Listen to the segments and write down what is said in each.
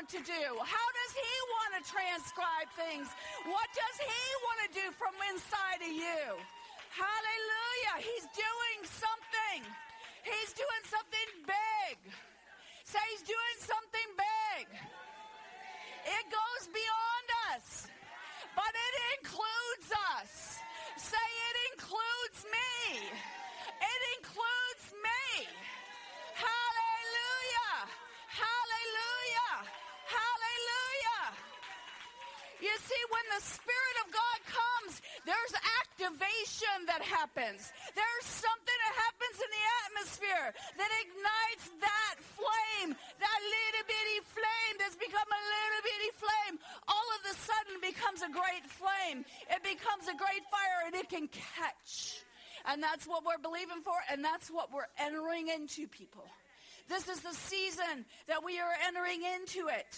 want to do? How does he want to transcribe things? What does he want to do from inside of you? Hallelujah. He's doing something. He's doing something big. Say he's doing something big. It goes beyond us, but it includes us. Say it includes me. It includes me. Hallelujah. Hallelujah. Hallelujah. You see, when the Spirit of God comes, there's activation that happens. There's something that happens in the atmosphere that ignites that flame, that little bitty flame that's become a little bitty flame. All of a sudden becomes a great flame. It becomes a great fire, and it can catch. And that's what we're believing for, and that's what we're entering into, people. This is the season that we are entering into it.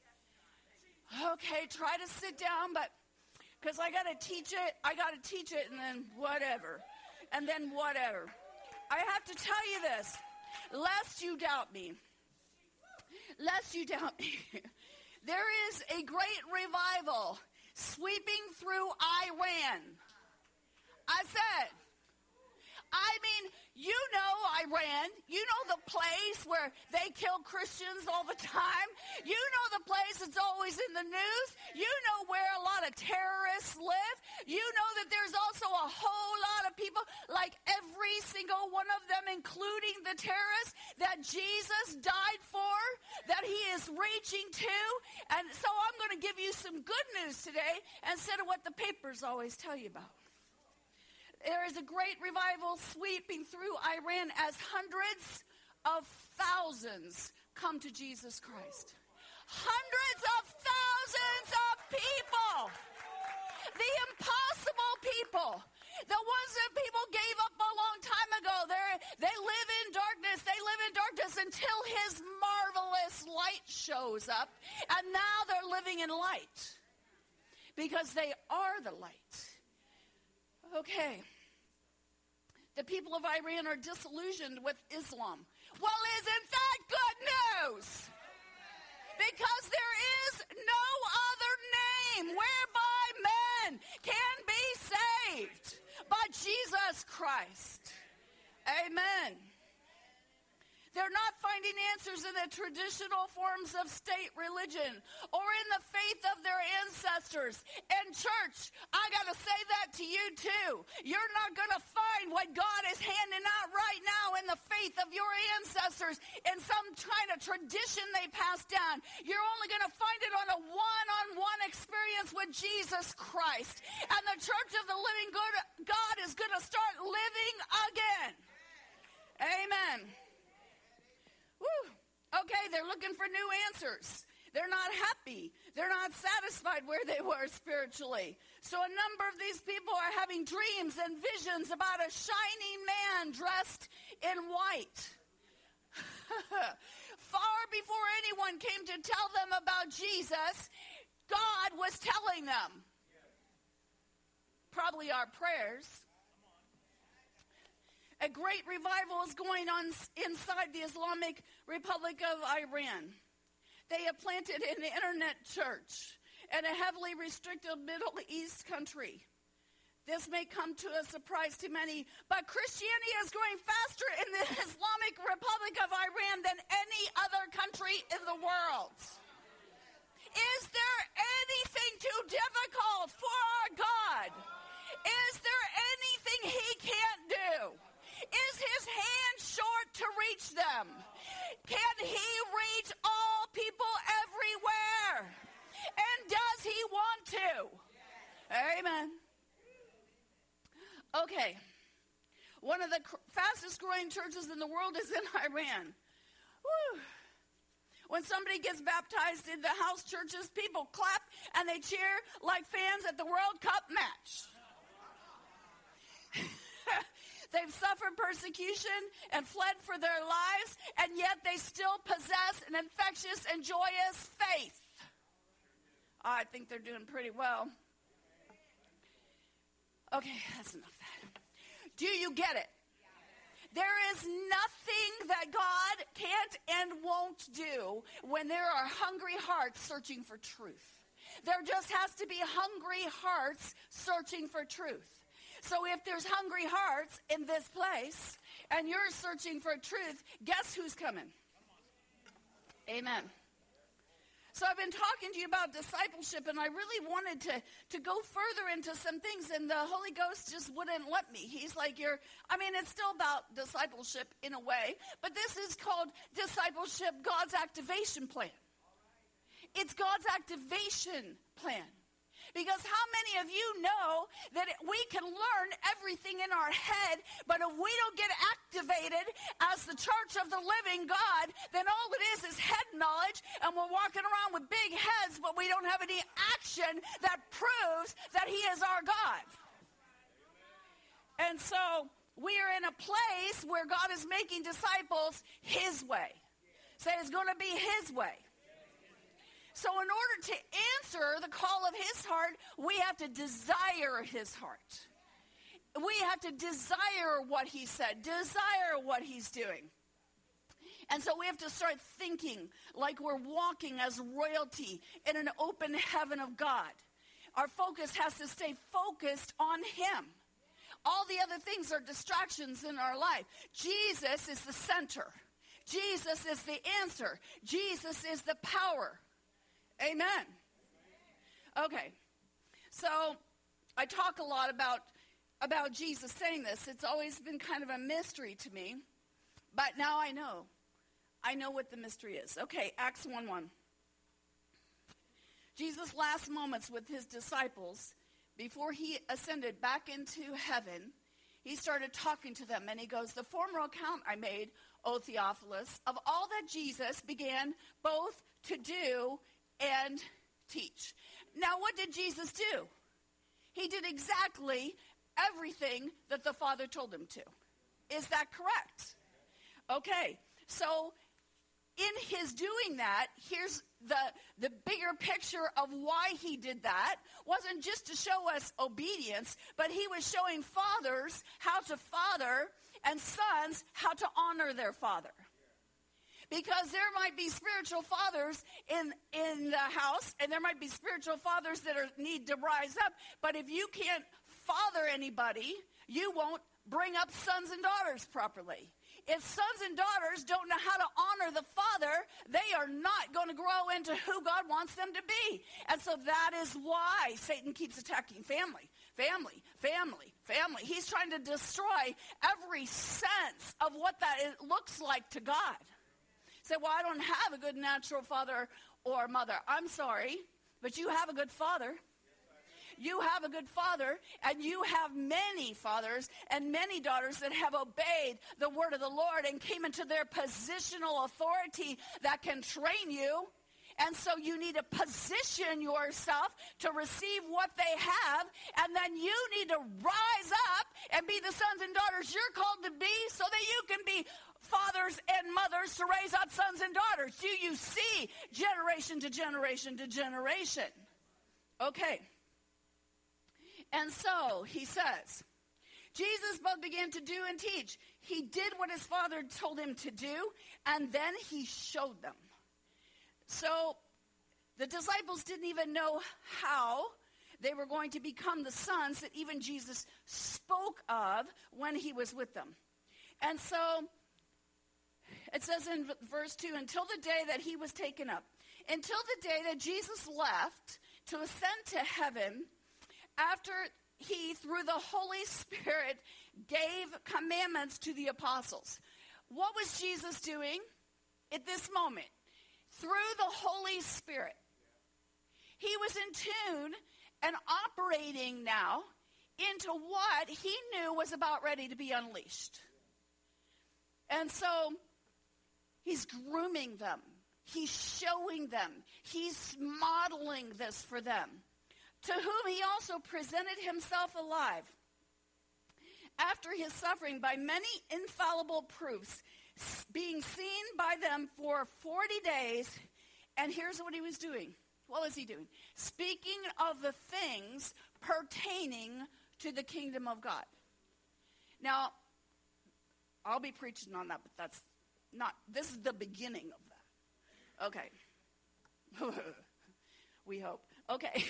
Okay, try to sit down, but because I got to teach it, and then whatever. I have to tell you this, lest you doubt me. There is a great revival sweeping through Iran. I said, you know Iran. You know the place where they kill Christians all the time. You know the place that's always in the news. You know where a lot of terrorists live. You know that there's also a whole lot of people, like every single one of them, including the terrorists, that Jesus died for, that he is reaching to. And so I'm going to give you some good news today instead of what the papers always tell you about. There is a great revival sweeping through Iran as hundreds of thousands come to Jesus Christ. Hundreds of thousands of people. The impossible people. The ones that people gave up a long time ago. They live in darkness. They live in darkness until his marvelous light shows up. And now they're living in light. Because they are the light. Okay. The people of Iran are disillusioned with Islam. Well, isn't that good news? Because there is no other name whereby men can be saved but Jesus Christ. Amen. They're not finding answers in the traditional forms of state religion or in the faith of their ancestors. And church, I got to say that to you too. You're not going to find what God is handing out right now in the faith of your ancestors in some kind of tradition they passed down. You're only going to find it on a one-on-one experience with Jesus Christ. And the church of the living God is going to start living again. Amen. Woo. Okay, they're looking for new answers. They're not happy. They're not satisfied where they were spiritually. So a number of these people are having dreams and visions about a shining man dressed in white. Far before anyone came to tell them about Jesus, God was telling them. Probably our prayers. A great revival is going on inside the Islamic Republic of Iran. They have planted an internet church in a heavily restricted Middle East country. This may come to a surprise to many, but Christianity is growing faster in the Islamic Republic of Iran than any other country in the world. Is there anything too difficult for our God? Is there anything he can't do? Is his hand short to reach them? Can he reach all people everywhere? And does he want to? Amen. Okay. One of the fastest growing churches in the world is in Iran. Woo. When somebody gets baptized in the house churches, people clap and they cheer like fans at the World Cup match. They've suffered persecution and fled for their lives, and yet they still possess an infectious and joyous faith. I think they're doing pretty well. Okay, that's enough of that. Do you get it? There is nothing that God can't and won't do when there are hungry hearts searching for truth. There just has to be hungry hearts searching for truth. So if there's hungry hearts in this place and you're searching for truth, guess who's coming? Amen. So I've been talking to you about discipleship, and I really wanted to go further into some things, and the Holy Ghost just wouldn't let me. He's like, it's still about discipleship in a way, but this is called discipleship, God's activation plan. It's God's activation plan. Because how many of you know that we can learn everything in our head, but if we don't get activated as the church of the living God, then all it is head knowledge, and we're walking around with big heads, but we don't have any action that proves that he is our God. And so we are in a place where God is making disciples his way. Say it's going to be his way. So in order to answer the call of his heart, we have to desire his heart. We have to desire what he said, desire what he's doing. And so we have to start thinking like we're walking as royalty in an open heaven of God. Our focus has to stay focused on him. All the other things are distractions in our life. Jesus is the center. Jesus is the answer. Jesus is the power. Amen. Okay, so I talk a lot about Jesus saying this. It's always been kind of a mystery to me, but now I know. I know what the mystery is. Okay, Acts 1:1. Jesus' last moments with his disciples, before he ascended back into heaven, he started talking to them, and he goes, the former account I made, O Theophilus, of all that Jesus began both to do and teach. Now, what did Jesus do? He did exactly everything that the Father told him to. Is that correct? Okay, so in his doing that, here's the bigger picture of why he did that. Wasn't just to show us obedience, but he was showing fathers how to father and sons how to honor their father. Because there might be spiritual fathers in the house, and there might be spiritual fathers that need to rise up. But if you can't father anybody, you won't bring up sons and daughters properly. If sons and daughters don't know how to honor the father, they are not going to grow into who God wants them to be. And so that is why Satan keeps attacking family. He's trying to destroy every sense of what that looks like to God. Say, well, I don't have a good natural father or mother. I'm sorry, but you have a good father. You have a good father, and you have many fathers and many daughters that have obeyed the word of the Lord and came into their positional authority that can train you. And so you need to position yourself to receive what they have, and then you need to rise up and be the sons and daughters you're called to be so that you can be fathers and mothers to raise up sons and daughters. Do you see generation to generation to generation? Okay. And so he says, Jesus both began to do and teach. He did what his father told him to do, and then he showed them. So the disciples didn't even know how they were going to become the sons that even Jesus spoke of when he was with them. And so it says in verse 2, until the day that he was taken up, until the day that Jesus left to ascend to heaven, after he, through the Holy Spirit, gave commandments to the apostles. What was Jesus doing at this moment? Through the Holy Spirit, he was in tune and operating now into what he knew was about ready to be unleashed. And so he's grooming them. He's showing them. He's modeling this for them. To whom he also presented himself alive after his suffering by many infallible proofs, being seen by them for 40 days. And here's what he was doing. What was he doing? Speaking of the things pertaining to the kingdom of God. Now, I'll be preaching on that, but that's not, this is the beginning of that. Okay. We hope. Okay.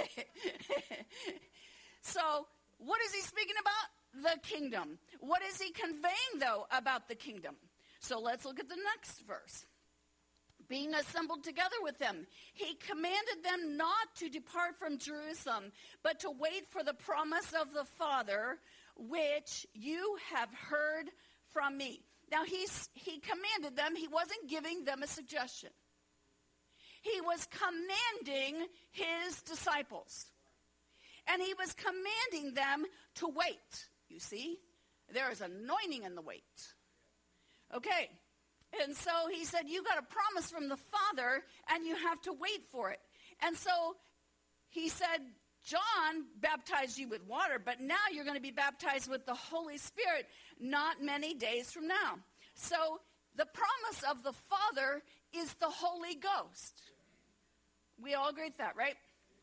So, what is he speaking about? The kingdom. What is he conveying, though, about the kingdom? So let's look at the next verse. Being assembled together with them, he commanded them not to depart from Jerusalem, but to wait for the promise of the Father, which you have heard from me. Now, he commanded them. He wasn't giving them a suggestion. He was commanding his disciples. And he was commanding them to wait. You see, there is anointing in the wait. Okay. And so he said, you got a promise from the Father, and you have to wait for it. And so he said, John baptized you with water, but now you're going to be baptized with the Holy Spirit not many days from now. So the promise of the Father is the Holy Ghost. We all agree with that, right?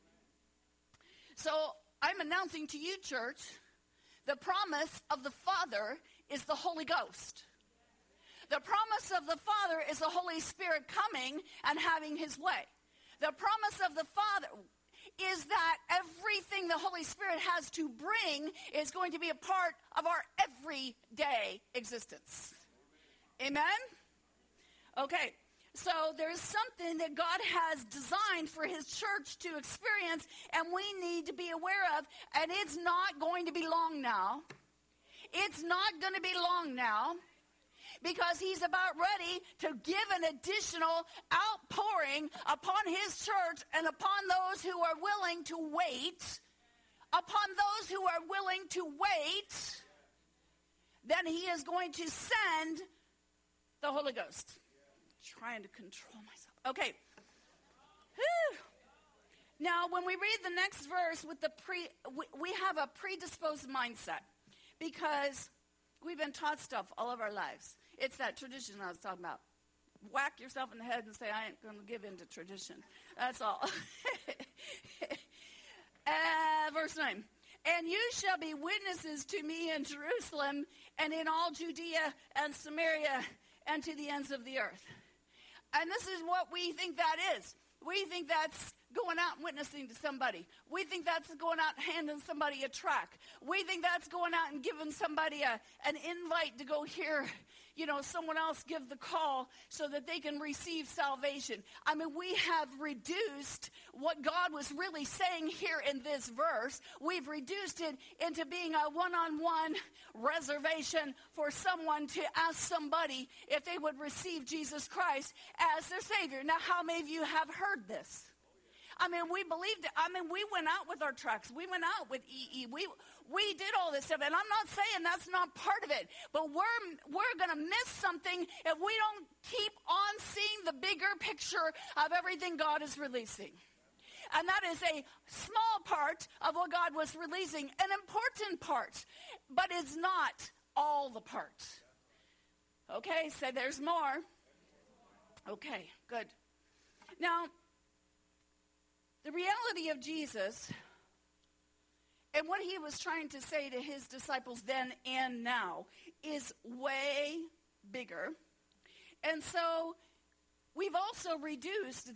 So I'm announcing to you, church, the promise of the Father is the Holy Ghost. The promise of the Father is the Holy Spirit coming and having his way. The promise of the Father is that everything the Holy Spirit has to bring is going to be a part of our everyday existence. Amen? Okay. So there's something that God has designed for his church to experience, and we need to be aware of, and it's not going to be long now. It's not going to be long now, because he's about ready to give an additional outpouring upon his church and upon those who are willing to wait. Upon those who are willing to wait, then he is going to send the Holy Ghost. Trying to control myself. Okay. Whew. Now, when we read the next verse with we have a predisposed mindset because we've been taught stuff all of our lives. It's that tradition I was talking about. Whack yourself in the head and say, I ain't going to give in to tradition. That's all. Verse 9. And you shall be witnesses to me in Jerusalem and in all Judea and Samaria and to the ends of the earth. And this is what we think that is. We think that's going out and witnessing to somebody. We think that's going out and handing somebody a tract. We think that's going out and giving somebody an invite to go hear, someone else give the call so that they can receive salvation. I mean, we have reduced what God was really saying here in this verse. We've reduced it into being a one-on-one reservation for someone to ask somebody if they would receive Jesus Christ as their Savior. Now, how many of you have heard this? I mean, we believed it. I mean, we went out with our tracts. We went out with EE. We did all this stuff. And I'm not saying that's not part of it. But we're going to miss something if we don't keep on seeing the bigger picture of everything God is releasing. And that is a small part of what God was releasing, an important part. But it's not all the part. Okay, so there's more. Okay, good. Now, the reality of Jesus and what he was trying to say to his disciples then and now is way bigger. And so we've also reduced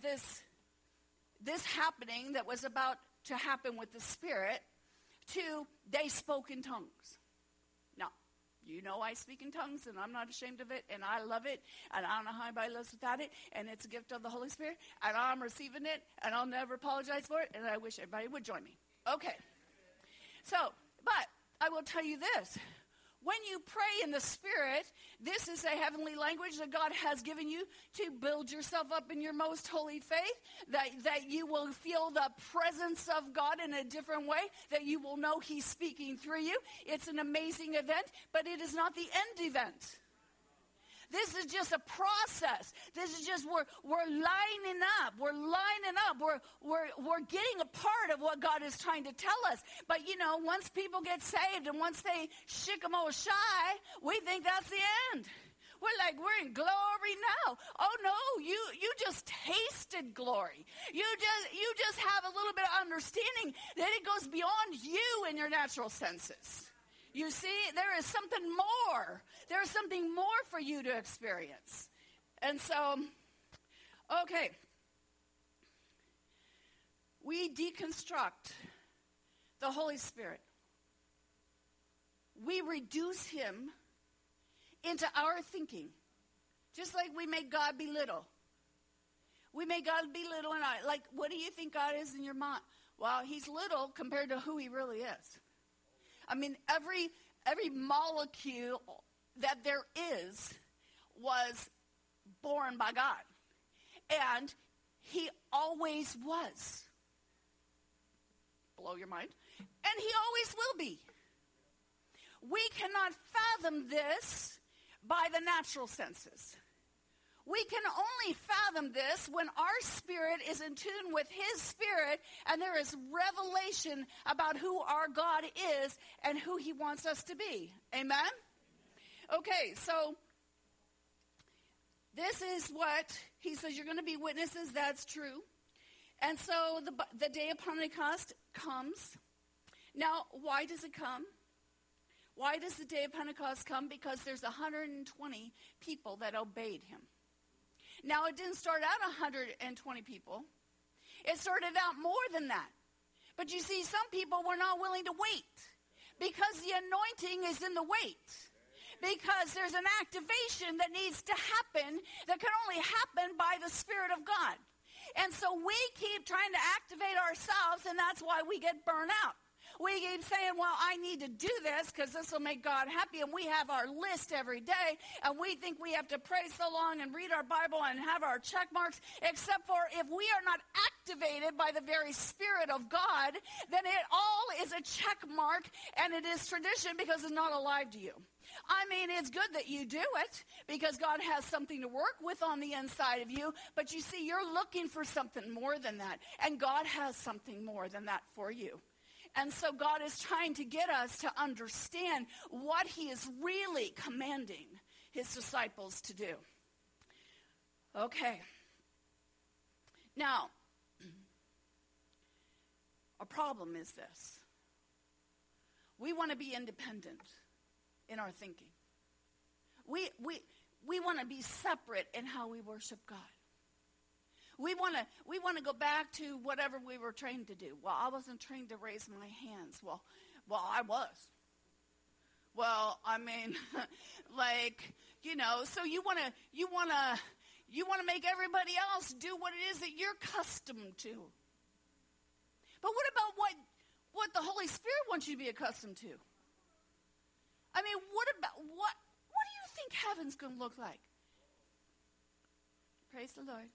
this happening that was about to happen with the Spirit to they spoke in tongues. Now, I speak in tongues, and I'm not ashamed of it, and I love it, and I don't know how anybody lives without it, and it's a gift of the Holy Spirit, and I'm receiving it, and I'll never apologize for it, and I wish everybody would join me. Okay. So, but I will tell you this. When you pray in the Spirit, this is a heavenly language that God has given you to build yourself up in your most holy faith, that you will feel the presence of God in a different way, that you will know he's speaking through you. It's an amazing event, but it is not the end event. This is just a process. This is just we're lining up. We're lining up. We're getting a part of what God is trying to tell us. But once people get saved and once they shikamo shy, we think that's the end. We're in glory now. Oh no, you just tasted glory. You just have a little bit of understanding that it goes beyond you and your natural senses. You see, there is something more. There is something more for you to experience. And so, okay. We deconstruct the Holy Spirit. We reduce him into our thinking. Just like we make God be little. We make God be little and like, what do you think God is in your mind? Well, he's little compared to who he really is. I mean, every molecule that there is was born by God. And he always was. Blow your mind. And he always will be. We cannot fathom this by the natural senses. We can only fathom this when our spirit is in tune with his spirit and there is revelation about who our God is and who he wants us to be. Amen? Okay, so this is what he says, you're going to be witnesses. That's true. And so the day of Pentecost comes. Now, why does it come? Why does the day of Pentecost come? Because there's 120 people that obeyed him. Now, it didn't start out 120 people. It started out more than that. But you see, some people were not willing to wait because the anointing is in the wait. Because there's an activation that needs to happen that can only happen by the Spirit of God. And so we keep trying to activate ourselves, and that's why we get burnt out. We keep saying, well, I need to do this because this will make God happy. And we have our list every day. And we think we have to pray so long and read our Bible and have our check marks. Except for if we are not activated by the very Spirit of God, then it all is a check mark. And it is tradition because it's not alive to you. I mean, it's good that you do it because God has something to work with on the inside of you. But you see, you're looking for something more than that. And God has something more than that for you. And so God is trying to get us to understand what he is really commanding his disciples to do. Okay. Now, a problem is this. We want to be independent in our thinking. We want to be separate in how we worship God. We want to go back to whatever we were trained to do. Well, I wasn't trained to raise my hands. Well, I was. Well, I mean, like, you know, so you want to make everybody else do what it is that you're accustomed to. But what about what the Holy Spirit wants you to be accustomed to? I mean, what do you think heaven's going to look like? Praise the Lord.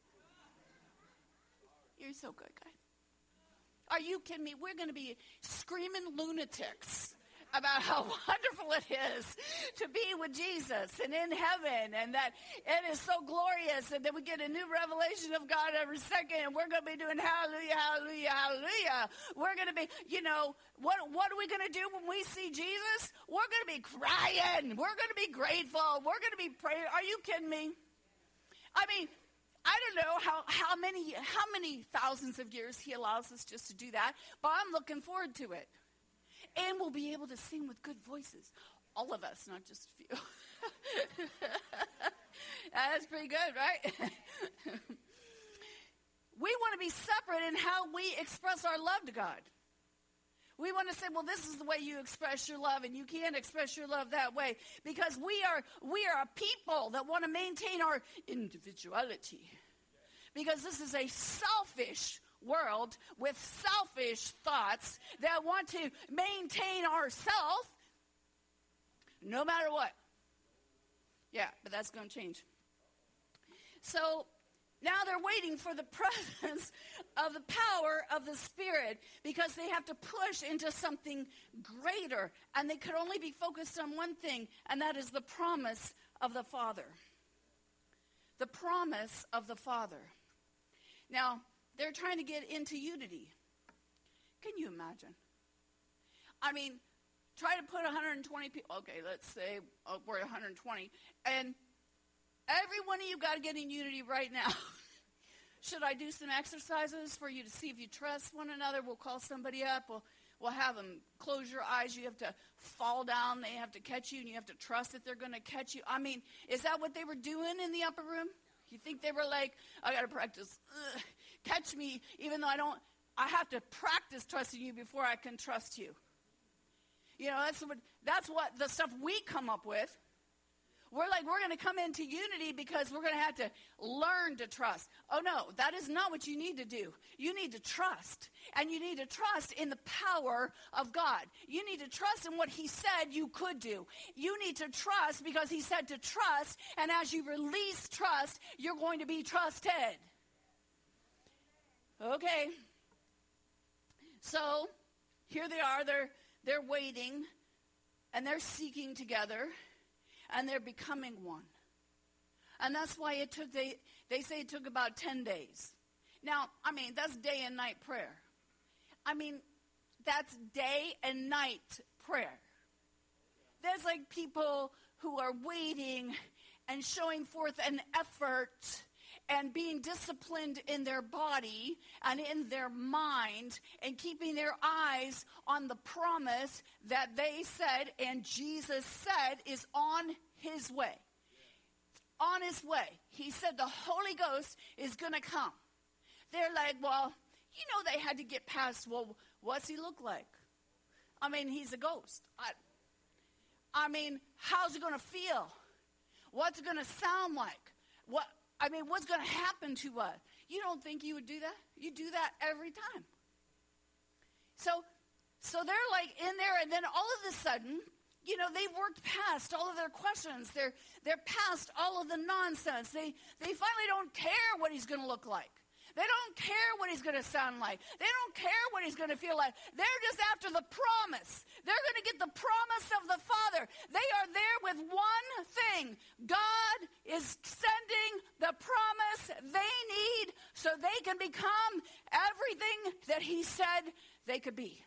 You're so good, guy. Are you kidding me? We're going to be screaming lunatics about how wonderful it is to be with Jesus and in heaven, and that it is so glorious, and that we get a new revelation of God every second, and we're going to be doing hallelujah, hallelujah, hallelujah. We're going to be, you know, what are we going to do when we see Jesus? We're going to be crying. We're going to be grateful. We're going to be praying. Are you kidding me? I mean, I don't know how many thousands of years he allows us just to do that, but I'm looking forward to it. And we'll be able to sing with good voices. All of us, not just a few. That's pretty good, right? We want to be separate in how we express our love to God. We want to say, well, this is the way you express your love, and you can't express your love that way, because we are a people that want to maintain our individuality. Because this is a selfish world with selfish thoughts that want to maintain ourselves no matter what. Yeah, but that's going to change. So now they're waiting for the presence of the power of the Spirit, because they have to push into something greater. And they could only be focused on one thing, and that is the promise of the Father. The promise of the Father. Now, they're trying to get into unity. Can you imagine? I mean, try to put 120 people. Okay, let's say we're 120. And every one of you got to get in unity right now. Should I do some exercises for you to see if you trust one another? We'll call somebody up. We'll have them close your eyes. You have to fall down. They have to catch you, and you have to trust that they're going to catch you. I mean, is that what they were doing in the upper room? You think they were like, I got to practice. Catch me, even though I have to practice trusting you before I can trust you. You know, that's what the stuff we come up with. We're going to come into unity because we're going to have to learn to trust. Oh, no, that is not what you need to do. You need to trust. And you need to trust in the power of God. You need to trust in what he said you could do. You need to trust because he said to trust. And as you release trust, you're going to be trusted. Okay. So here they are. They're waiting. And they're seeking together. And they're becoming one. And that's why it took, they say it took about 10 days. Now, I mean, that's day and night prayer. I mean, that's day and night prayer. There's like people who are waiting and showing forth an effort and being disciplined in their body and in their mind and keeping their eyes on the promise that they said and Jesus said is on his way. On his way. He said the Holy Ghost is going to come. They're like, well, you know, they had to get past, well, what's he look like? I mean, he's a ghost. I mean, how's it going to feel? What's it going to sound like? What's going to happen to us? You don't think you would do that? You do that every time. So they're like in there, and then all of a sudden, you know, they've worked past all of their questions. They're past all of the nonsense. They finally don't care what he's going to look like. They don't care what he's going to sound like. They don't care what he's going to feel like. They're just after the promise. They're going to get the promise of the Father. They are there with one thing. God is sending the promise they need so they can become everything that he said they could be.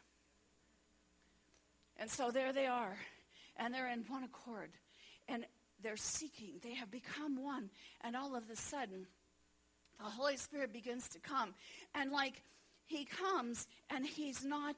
And so there they are. And they're in one accord. And they're seeking. They have become one. And all of a sudden, the Holy Spirit begins to come. And like he comes and he's not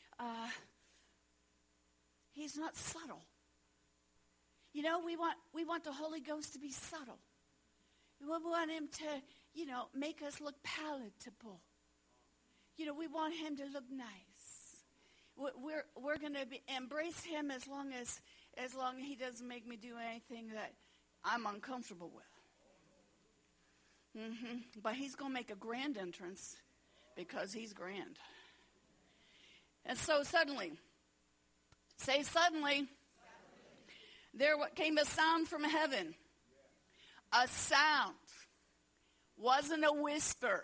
subtle. You know, we want the Holy Ghost to be subtle. We want him to, you know, make us look palatable. You know, we want him to look nice. We're going to embrace him as long as he doesn't make me do anything that I'm uncomfortable with. But he's going to make a grand entrance because he's grand. And so suddenly, say suddenly, there came a sound from heaven. A sound. Wasn't a whisper.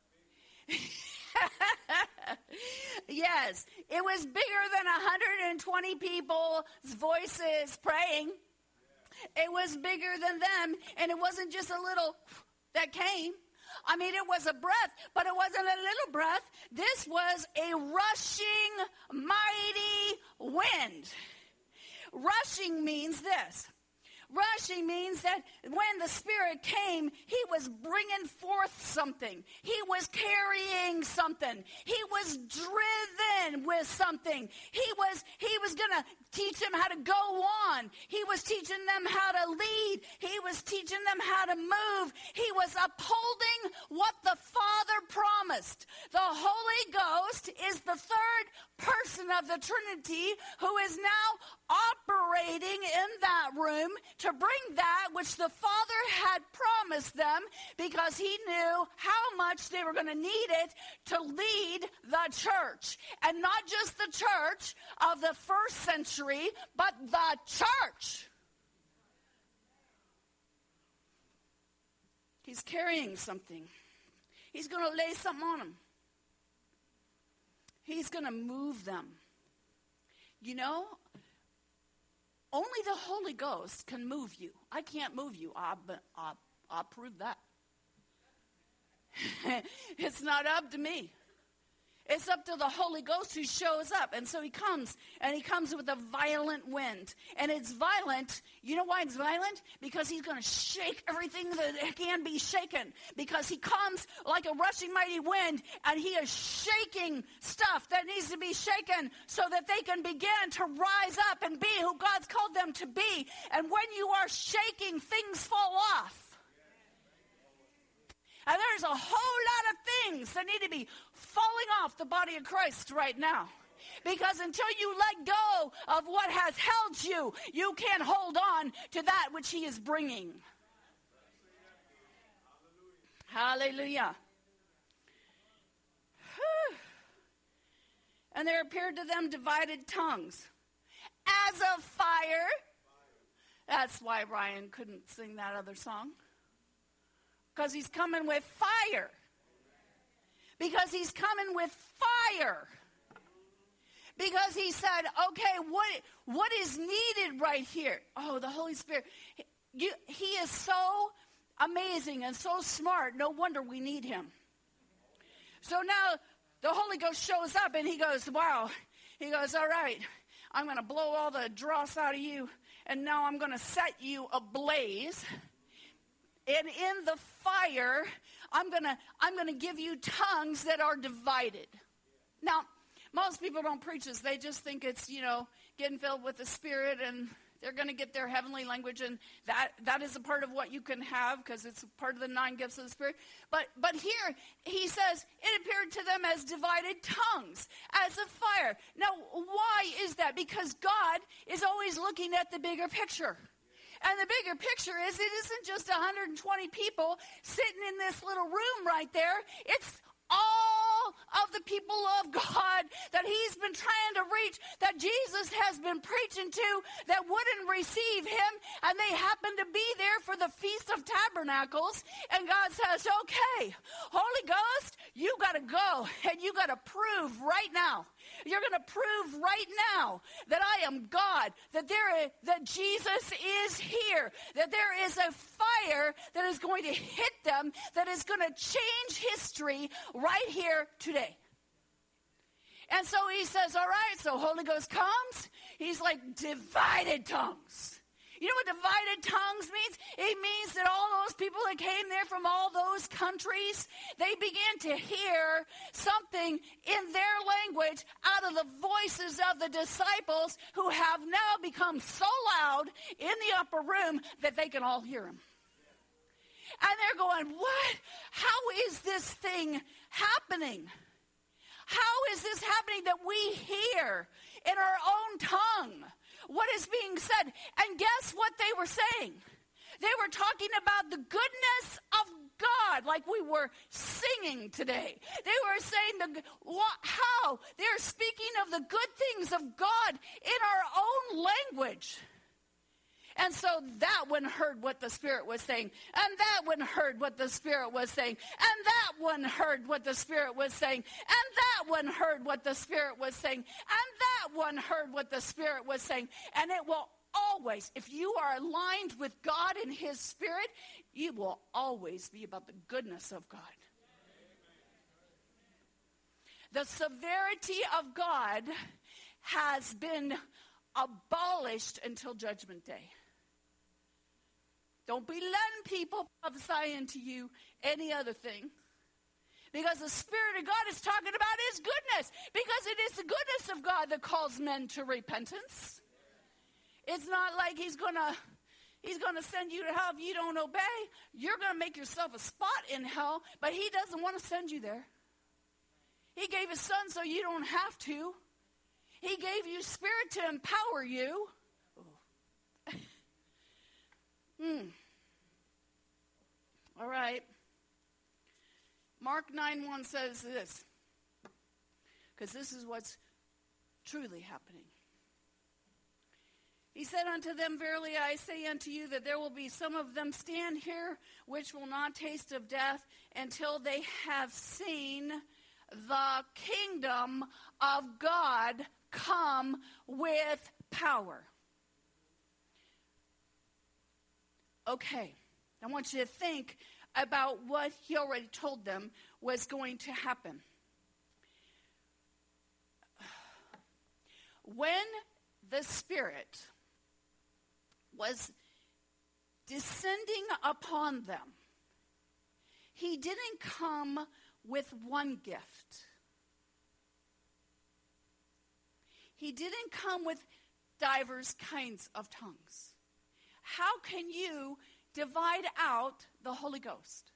Yes, it was bigger than 120 people's voices praying. It was bigger than them, and it wasn't just a little that came. I mean, it was a breath, but it wasn't a little breath. This was a rushing, mighty wind. Rushing means this. Rushing means that when the Spirit came, he was bringing forth something. He was carrying something. He was driven with something. He was going to teach them how to go on. He was teaching them how to lead. He was teaching them how to move. He was upholding what the Father promised. The Holy Ghost is the third person of the Trinity who is now operating in that room to bring that which the Father had promised them because he knew how much they were going to need it to lead the church. And not just the church of the first century, but the church. He's carrying something. He's going to lay something on them. He's going to move them. You know, only the Holy Ghost can move you. I can't move you. I'll prove that. It's not up to me. It's up to the Holy Ghost who shows up. And so he comes, and he comes with a violent wind. And it's violent. You know why it's violent? Because he's going to shake everything that can be shaken. Because he comes like a rushing mighty wind, and he is shaking stuff that needs to be shaken so that they can begin to rise up and be who God's called them to be. And when you are shaking, things fall off. And there's a whole lot of things that need to be falling off the body of Christ right now. Because until you let go of what has held you, you can't hold on to that which he is bringing. Hallelujah. Whew. And there appeared to them divided tongues as of fire. That's why Ryan couldn't sing that other song. Because he's coming with fire. Because he's coming with fire. Because he said, okay, what is needed right here? Oh, the Holy Spirit. He is so amazing and so smart. No wonder we need him. So now the Holy Ghost shows up and he goes, wow. He goes, all right, I'm going to blow all the dross out of you. And now I'm going to set you ablaze. And in the fire, I'm gonna give you tongues that are divided. Now, most people don't preach this. They just think it's, getting filled with the Spirit, and they're going to get their heavenly language, and that is a part of what you can have because it's part of the 9 gifts of the Spirit. But here, he says, it appeared to them as divided tongues, as a fire. Now, why is that? Because God is always looking at the bigger picture. And the bigger picture is it isn't just 120 people sitting in this little room right there. It's all of the people of God that he's been trying to reach, that Jesus has been preaching to, that wouldn't receive him, and they happen to be there for the Feast of Tabernacles. And God says, okay, Holy Ghost, you got to go, and you got to prove right now. You're going to prove right now that I am God, that Jesus is here, that there is a fire that is going to hit them, that is going to change history right here today. And so he says, all right, so Holy Ghost comes. He's like divided tongues. You know what divided tongues means? It means that all those people that came there from all those countries, they began to hear something in their language out of the voices of the disciples who have now become so loud in the upper room that they can all hear them. And they're going, what? How is this thing happening? How is this happening that we hear in our own tongue what is being said? And guess what they were saying? They were talking about the goodness of God, like we were singing today. They were saying, how? They're speaking of the good things of God in our own language. And so that one heard what the Spirit was saying. And that one heard what the Spirit was saying. And that one heard what the Spirit was saying. And that one heard what the Spirit was saying. And that one heard what the Spirit was saying. And it will always, if you are aligned with God and his Spirit, you will always be about the goodness of God. The severity of God has been abolished until Judgment Day. Don't be letting people prophesy into you any other thing. Because the Spirit of God is talking about his goodness. Because it is the goodness of God that calls men to repentance. It's not like he's going to send you to hell if you don't obey. You're going to make yourself a spot in hell, but he doesn't want to send you there. He gave his son so you don't have to. He gave you Spirit to empower you. All right. Mark 9:1 says this, because this is what's truly happening. He said unto them, verily I say unto you that there will be some of them stand here which will not taste of death until they have seen the kingdom of God come with power. Okay, I want you to think about what he already told them was going to happen. when the Spirit was descending upon them, he didn't come with one gift. He didn't come with divers kinds of tongues. How can you divide out the Holy Ghost?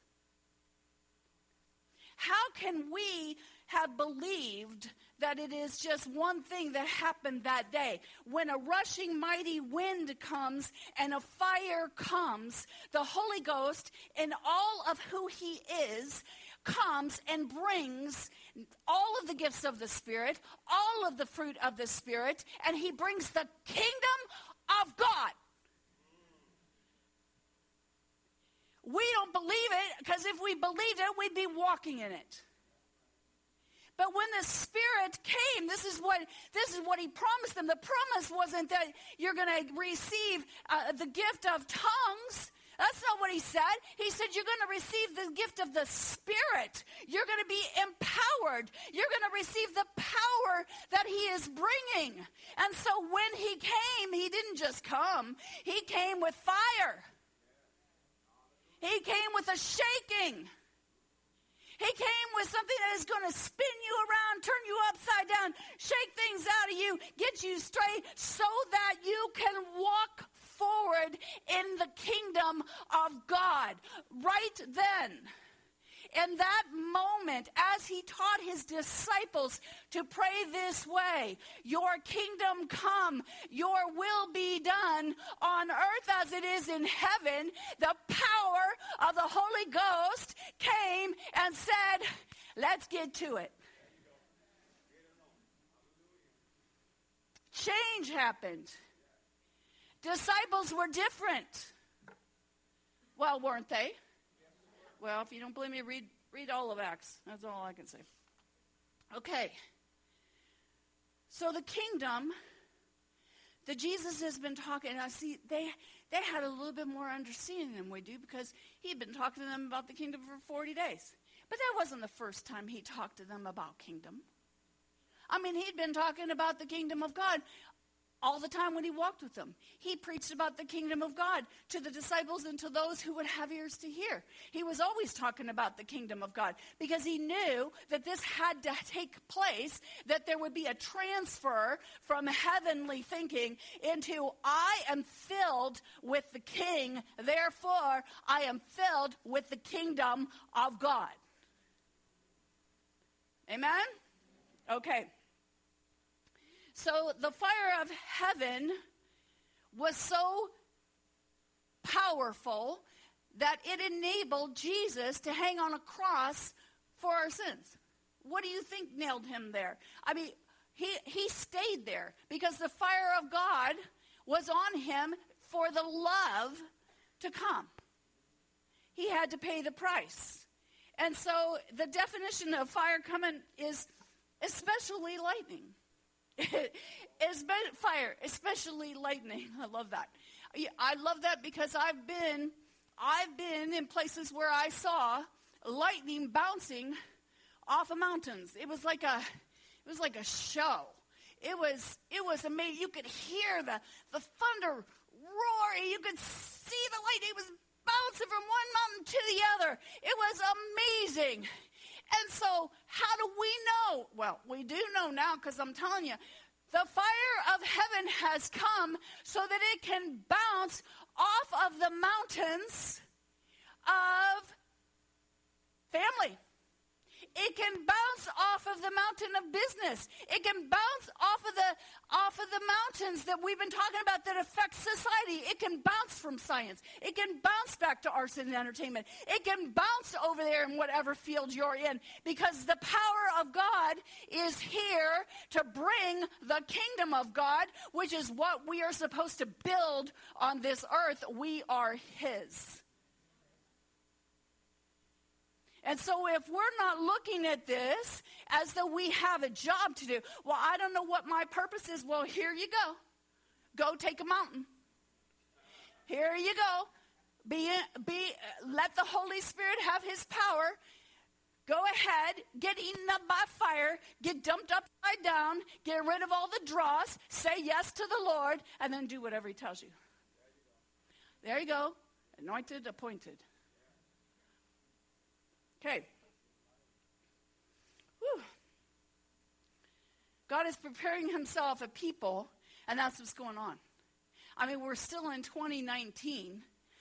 How can we have believed that it is just one thing that happened that day? When a rushing mighty wind comes and a fire comes, the Holy Ghost, in all of who he is, comes and brings all of the gifts of the Spirit, all of the fruit of the Spirit, and he brings the kingdom of God. We don't believe it, because if we believed it, we'd be walking in it. But when the Spirit came, this is what he promised them. The promise wasn't that you're going to receive the gift of tongues. That's not what he said. He said you're going to receive the gift of the Spirit. You're going to be empowered. You're going to receive the power that he is bringing. And so when he came, he didn't just come. He came with fire. He came with a shaking. He came with something that is going to spin you around, turn you upside down, shake things out of you, get you straight so that you can walk forward in the kingdom of God. Right then, in that moment, as he taught his disciples to pray this way, your kingdom come, your will be done on earth as it is in heaven, the power of the Holy Ghost came and said, let's get to it. Change happened. Disciples were different. Well, weren't they? Well, if you don't believe me, read all of Acts. That's all I can say. Okay. So the kingdom that Jesus has been talking, I see they had a little bit more understanding than we do, because he'd been talking to them about the kingdom for 40 days. But that wasn't the first time he talked to them about kingdom. I mean, he'd been talking about the kingdom of God all the time when he walked with them. He preached about the kingdom of God to the disciples and to those who would have ears to hear. He was always talking about the kingdom of God, because he knew that this had to take place, that there would be a transfer from heavenly thinking into, I am filled with the King, therefore I am filled with the kingdom of God. Amen? Okay. So the fire of heaven was so powerful that it enabled Jesus to hang on a cross for our sins. What do you think nailed him there? I mean, he stayed there because the fire of God was on him for the love to come. He had to pay the price. And so the definition of fire coming is especially lightning. Fire, especially lightning. I love that. I love that because I've been in places where I saw lightning bouncing off of mountains. It was like a show. It was amazing. You could hear the thunder roaring. You could see the lightning. It was bouncing from one mountain to the other. It was amazing. And so how do we know? Well, we do know now, because I'm telling you, the fire of heaven has come so that it can bounce off of the mountains of family. It can bounce off of the mountain of business. It can bounce off of the mountains that we've been talking about that affect society. It can bounce from science. It can bounce back to arts and entertainment. It can bounce over there in whatever field you're in, because the power of God is here to bring the kingdom of God, which is what we are supposed to build on this earth. We are his. And so if we're not looking at this as though we have a job to do, well, I don't know what my purpose is. Well, here you go. Go take a mountain. Here you go. Let the Holy Spirit have his power. go ahead, get eaten up by fire, get dumped upside down, get rid of all the dross, say yes to the Lord, and then do whatever he tells you. There you go. Anointed, appointed. Okay. Whew. God is preparing himself a people, and that's what's going on. I mean, we're still in 2019,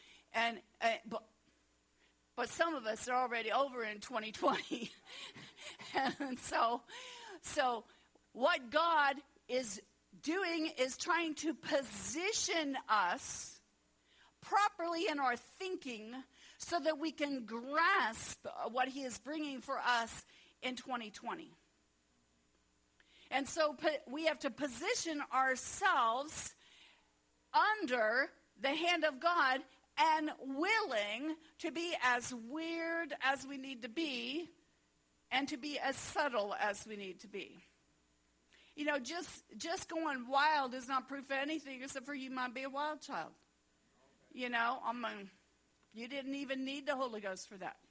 but some of us are already over in 2020. And so what God is doing is trying to position us properly in our thinking so that we can grasp what he is bringing for us in 2020. And so we have to position ourselves under the hand of God and willing to be as weird as we need to be and to be as subtle as we need to be. You know, just going wild is not proof of anything except for you might be a wild child. You know, you didn't even need the Holy Ghost for that.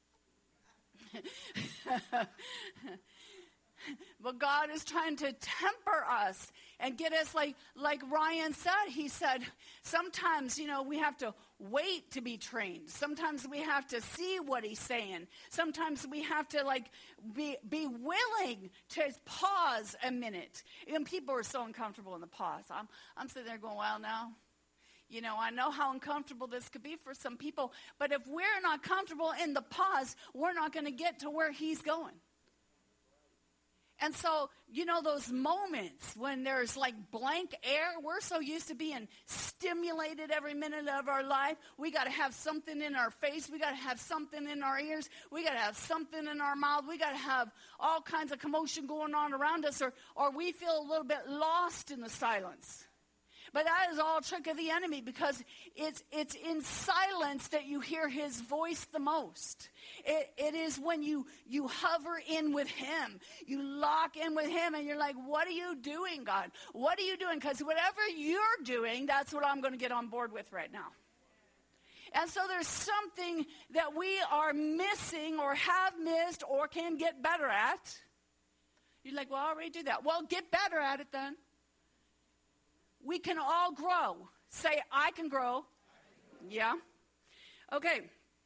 But God is trying to temper us and get us like Ryan said. He said, sometimes, you know, we have to wait to be trained. Sometimes we have to see what he's saying. Sometimes we have to be willing to pause a minute. And people are so uncomfortable in the pause. I'm sitting there going, well, now, you know, I know how uncomfortable this could be for some people. But if we're not comfortable in the pause, we're not going to get to where he's going. And so, you know, those moments when there's like blank air, we're so used to being stimulated every minute of our life. We got to have something in our face. We got to have something in our ears. We got to have something in our mouth. We got to have all kinds of commotion going on around us, or we feel a little bit lost in the silence. But that is all a trick of the enemy, because it's in silence that you hear his voice the most. It is when you hover in with him. You lock in with him and you're like, what are you doing, God? What are you doing? Because whatever you're doing, that's what I'm going to get on board with right now. And so there's something that we are missing or have missed or can get better at. You're like, well, I already do that. Well, get better at it then. We can all grow. Say, I can grow. Yeah. Okay.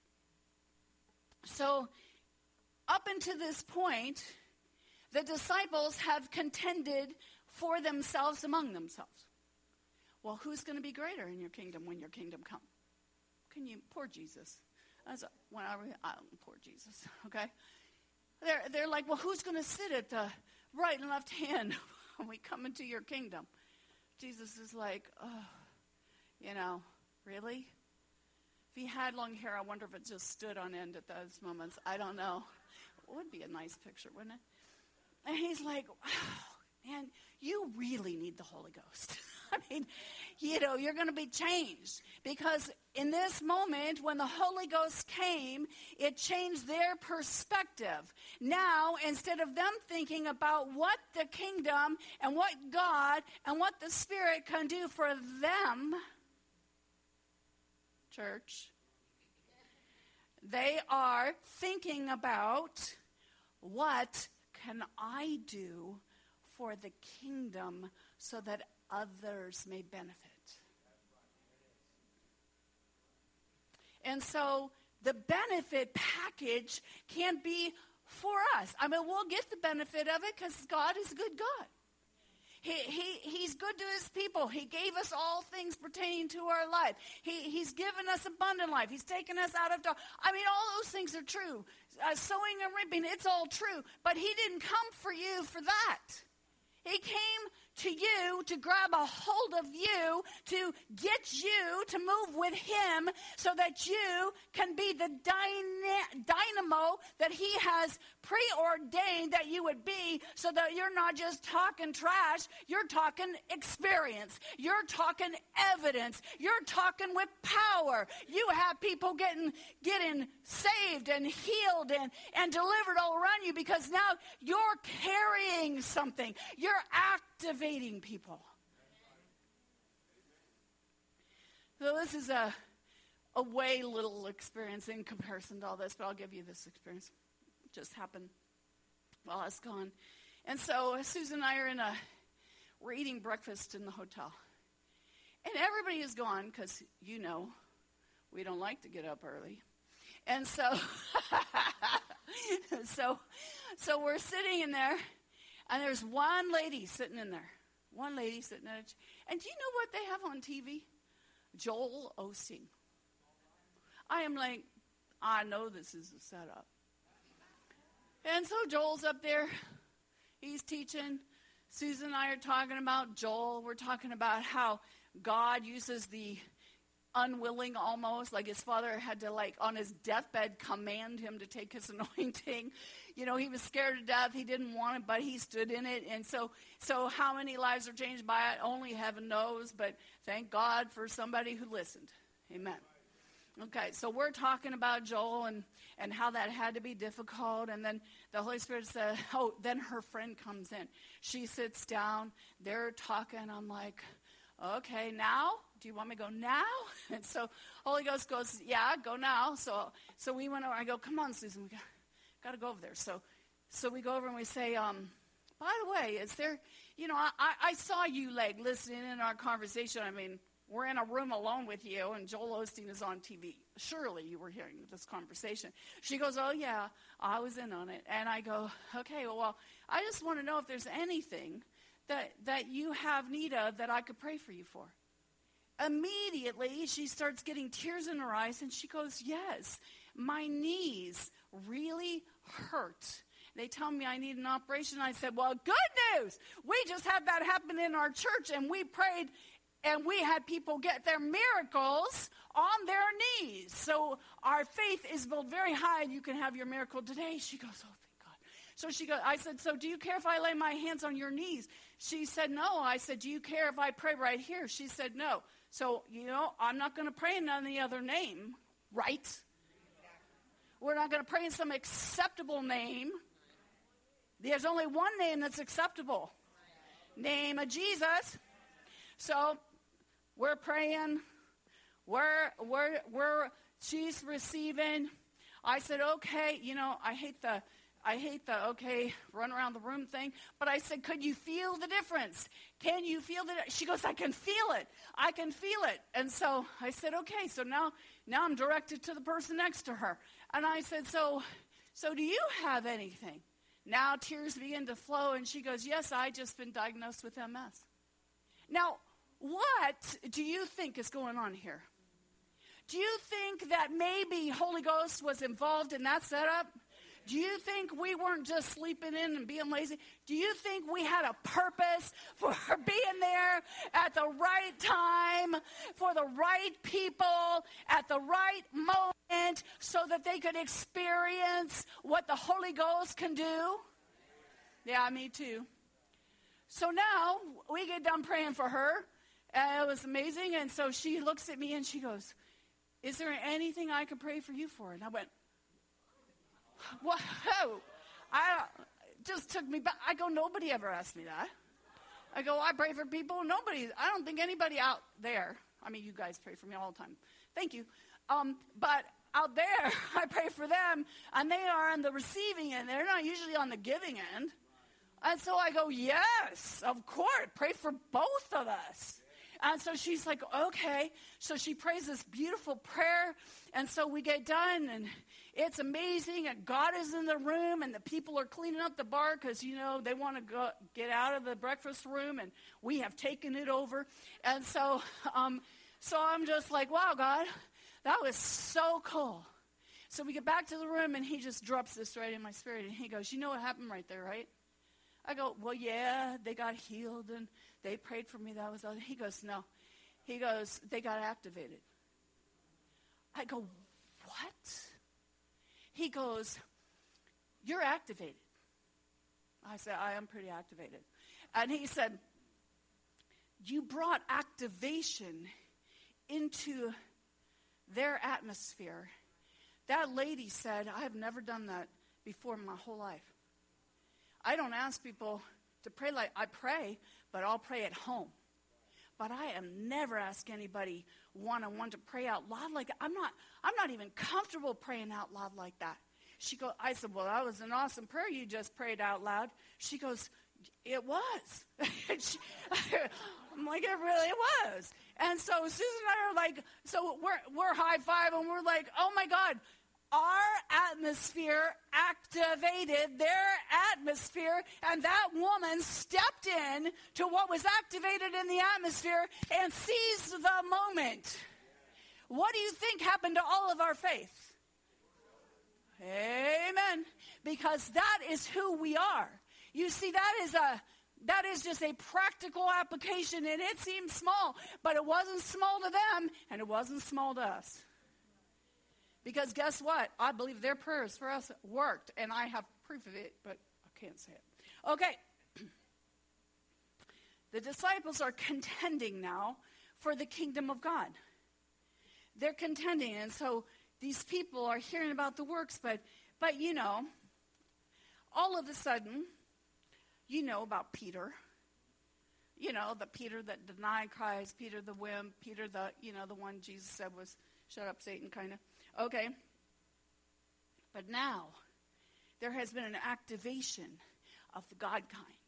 So, up until this point, the disciples have contended for themselves among themselves. Well, who's going to be greater in your kingdom when your kingdom comes? Can you, poor Jesus. Poor Jesus, okay? They're like, well, who's going to sit at the right and left hand when we come into your kingdom? Jesus is like, oh, you know, really? If he had long hair, I wonder if it just stood on end at those moments. I don't know. It would be a nice picture, wouldn't it? And he's like, wow, man, you really need the Holy Ghost. I mean, you know, you're going to be changed. Because in this moment, when the Holy Ghost came, it changed their perspective. Now, instead of them thinking about what the kingdom and what God and what the Spirit can do for them, church, they are thinking about, what can I do for the kingdom so that others may benefit? And so the benefit package can't be for us. I mean, we'll get the benefit of it because God is a good God. He's good to his people. He gave us all things pertaining to our life. He's given us abundant life. He's taken us out of dark. I mean, all those things are true. Sowing and reaping, it's all true. But he didn't come for you for that. He came to you to grab a hold of you, to get you to move with him so that you can be the dynamo that he has preordained that you would be, so that you're not just talking trash, you're talking experience, you're talking evidence, you're talking with power. You have people getting saved and healed and delivered all around you, because now you're carrying something. You're activating people. So this is a way little experience in comparison to all this, but I'll give you this experience. just happened while I was gone. And so Susan and I we're eating breakfast in the hotel. And everybody is gone because, we don't like to get up early. And so, so we're sitting in there, and there's one lady sitting in there. One lady sitting in it. And do you know what they have on TV? Joel Osteen. I am like, I know this is a setup. And so Joel's up there. He's teaching. Susan and I are talking about Joel. We're talking about how God uses the unwilling almost, like his father had to, on his deathbed, command him to take his anointing. He was scared to death. He didn't want it, but he stood in it. And so how many lives are changed by it? Only heaven knows, but thank God for somebody who listened. Amen. Okay, so we're talking about Joel and how that had to be difficult. And then the Holy Spirit said, then her friend comes in. She sits down. They're talking. I'm like, okay, now? Do you want me to go now? And so Holy Ghost goes, yeah, go now. So we went over. I go, come on, Susan, we got to go over there. So we go over and we say, by the way, is there, I saw you listening in our conversation. I mean, we're in a room alone with you, and Joel Osteen is on TV. Surely you were hearing this conversation. She goes, oh, yeah, I was in on it. And I go, okay, well, I just want to know if there's anything that you have need of that I could pray for you for. Immediately, she starts getting tears in her eyes, and she goes, yes, my knees really hurt. They tell me I need an operation. I said, well, good news. We just had that happen in our church, and we prayed, and we had people get their miracles on their knees. So our faith is built very high, and you can have your miracle today. She goes, oh, thank God. So she goes, I said, so do you care if I lay my hands on your knees? She said, no. I said, do you care if I pray right here? She said, no. So, I'm not going to pray in any other name, right? We're not going to pray in some acceptable name. There's only one name that's acceptable. Name of Jesus. So we're praying. She's receiving. I said, okay, I hate the okay, run around the room thing. But I said, could you feel the difference? Can you feel the She goes, I can feel it. I can feel it. And so I said, okay, so now I'm directed to the person next to her. And I said, so do you have anything? Now tears begin to flow, and she goes, yes, I just been diagnosed with MS. Now, what do you think is going on here? Do you think that maybe Holy Ghost was involved in that setup? Do you think we weren't just sleeping in and being lazy? Do you think we had a purpose for being there at the right time, for the right people, at the right moment, so that they could experience what the Holy Ghost can do? Yeah, me too. So now we get done praying for her. It was amazing. And so she looks at me and she goes, is there anything I could pray for you for? And I went, whoa, just took me back. I go, nobody ever asked me that. I go, I pray for people. I don't think anybody out there, I mean, you guys pray for me all the time. Thank you. But out there, I pray for them, and they are on the receiving end. They're not usually on the giving end. And so I go, yes, of course, pray for both of us. And so she's like, okay. So she prays this beautiful prayer. And so we get done, and it's amazing. And God is in the room, and the people are cleaning up the bar because, they want to get out of the breakfast room, and we have taken it over. And so I'm just like, wow, God, that was so cool. So we get back to the room, and he just drops this right in my spirit. And he goes, you know what happened right there, right? I go, well, yeah, they got healed, and they prayed for me. That was all. He goes, no. He goes, they got activated. I go, what? He goes, you're activated. I said, I am pretty activated. And he said, you brought activation into their atmosphere. That lady said, I have never done that before in my whole life. I don't ask people to pray like I pray, but I'll pray at home. But I am never ask anybody one-on-one to pray out loud like that. I'm not even comfortable praying out loud like that. She goes, I said, well, that was an awesome prayer you just prayed out loud. She goes, it was. I'm like, it really was. And so Susan and I are like, so we're high-fiving, and we're like, oh my God, our atmosphere activated their atmosphere, and that woman stepped in to what was activated in the atmosphere and seized the moment. What do you think happened to all of our faith? Amen. Because that is who we are. You see, that is just a practical application, and it seems small, but it wasn't small to them, and it wasn't small to us. Because guess what? I believe their prayers for us worked, and I have proof of it, but I can't say it. Okay. The disciples are contending now for the kingdom of God. They're contending, and so these people are hearing about the works, but you know, all of a sudden, you know about Peter. You know, the Peter that denied Christ, Peter the wimp, Peter the one Jesus said was, shut up, Satan, kind of. Okay. But now, there has been an activation of the God kind.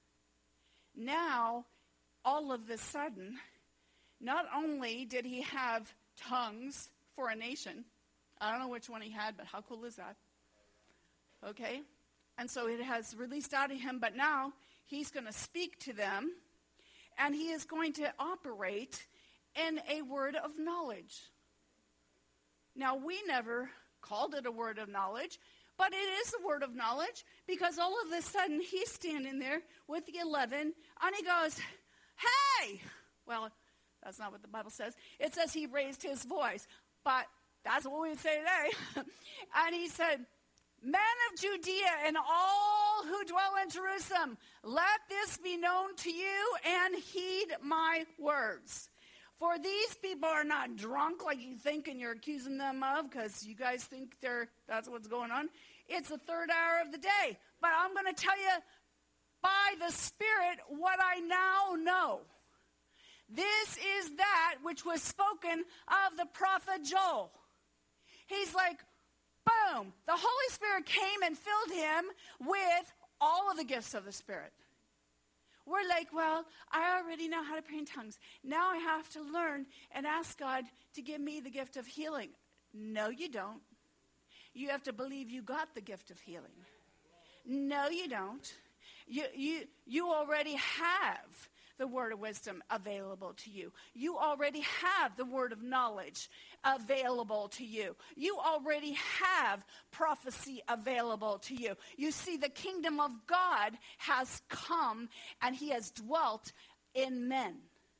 Now, all of a sudden, not only did he have tongues for a nation, I don't know which one he had, but how cool is that? Okay. And so it has released out of him, but now he's going to speak to them, and he is going to operate in a word of knowledge. Now, we never called it a word of knowledge, but it is a word of knowledge, because all of a sudden he's standing there with the 11, and he goes, hey! Well, that's not what the Bible says. It says he raised his voice, but that's what we would say today. And he said, men of Judea and all who dwell in Jerusalem, let this be known to you, and heed my words. For these people are not drunk like you think and you're accusing them of, because you guys think that's what's going on. It's the third hour of the day. But I'm going to tell you by the Spirit what I now know. This is that which was spoken of the prophet Joel. He's like, boom, the Holy Spirit came and filled him with all of the gifts of the Spirit. We're like, well, I already know how to pray in tongues. Now I have to learn and ask God to give me the gift of healing. No, you don't. You have to believe you got the gift of healing. No, you don't. You already have the word of wisdom available to you. You already have the word of knowledge available to you. You already have prophecy available to you. You see, the kingdom of God has come, and he has dwelt in men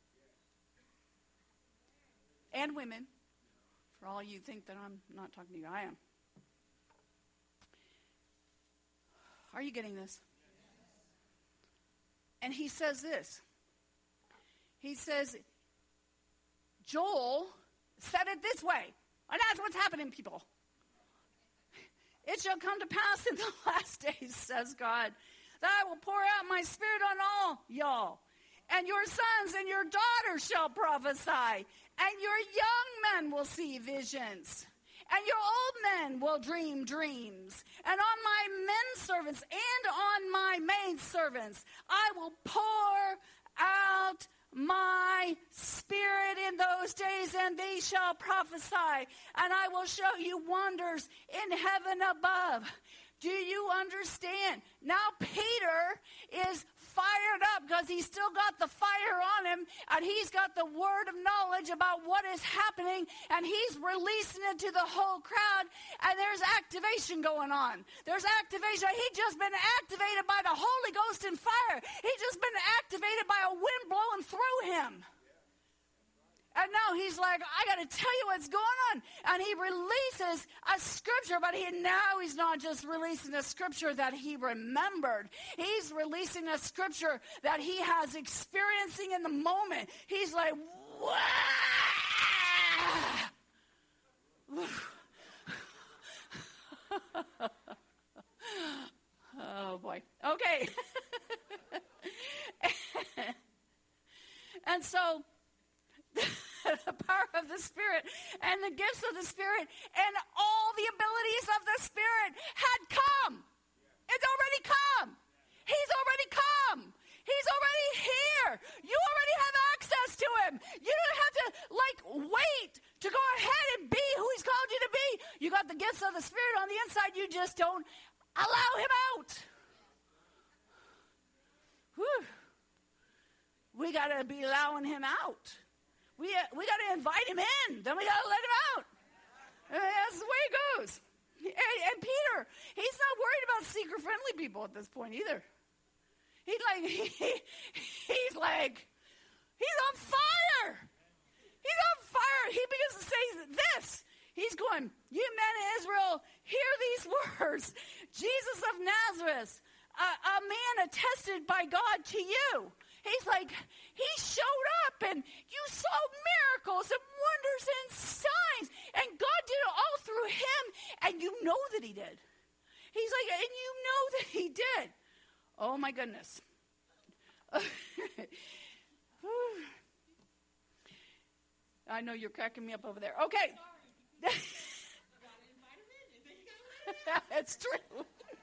and women. For all you think that I'm not talking to you, I am. Are you getting this? And he says this. He says, Joel said it this way. And that's what's happening, people. It shall come to pass in the last days, says God, that I will pour out my Spirit on all y'all. And your sons and your daughters shall prophesy. And your young men will see visions. And your old men will dream dreams. And on my men servants and on my maid servants, I will pour out my Spirit in those days, and they shall prophesy. And I will show you wonders in heaven above. Do you understand? Now Peter is fired up because he's still got the fire on him, and he's got the word of knowledge about what is happening, and he's releasing it to the whole crowd, and there's activation going on. There's activation. He'd just been activated by the Holy Ghost and fire. He'd just been activated by a wind blowing through him. And now he's like, I got to tell you what's going on. And he releases a scripture, but now he's not just releasing a scripture that he remembered. He's releasing a scripture that he has experiencing in the moment. He's like, wow. Oh, boy. Okay. And so the power of the Spirit and the gifts of the Spirit and all the abilities of the Spirit just don't allow him out. Whew. We got to be allowing him out. We got to invite him in. Then we got to let him out. That's the way it goes. And Peter, he's not worried about seeker-friendly people at this point either. He's on fire. He's on fire. He begins to say this. He's going, you men of Israel, hear these words. Jesus of Nazareth, a man attested by God to you. He's like, he showed up and you saw miracles and wonders and signs. And God did it all through him. And you know that he did. He's like, and you know that he did. Oh my goodness. I know you're cracking me up over there. Okay. That's true.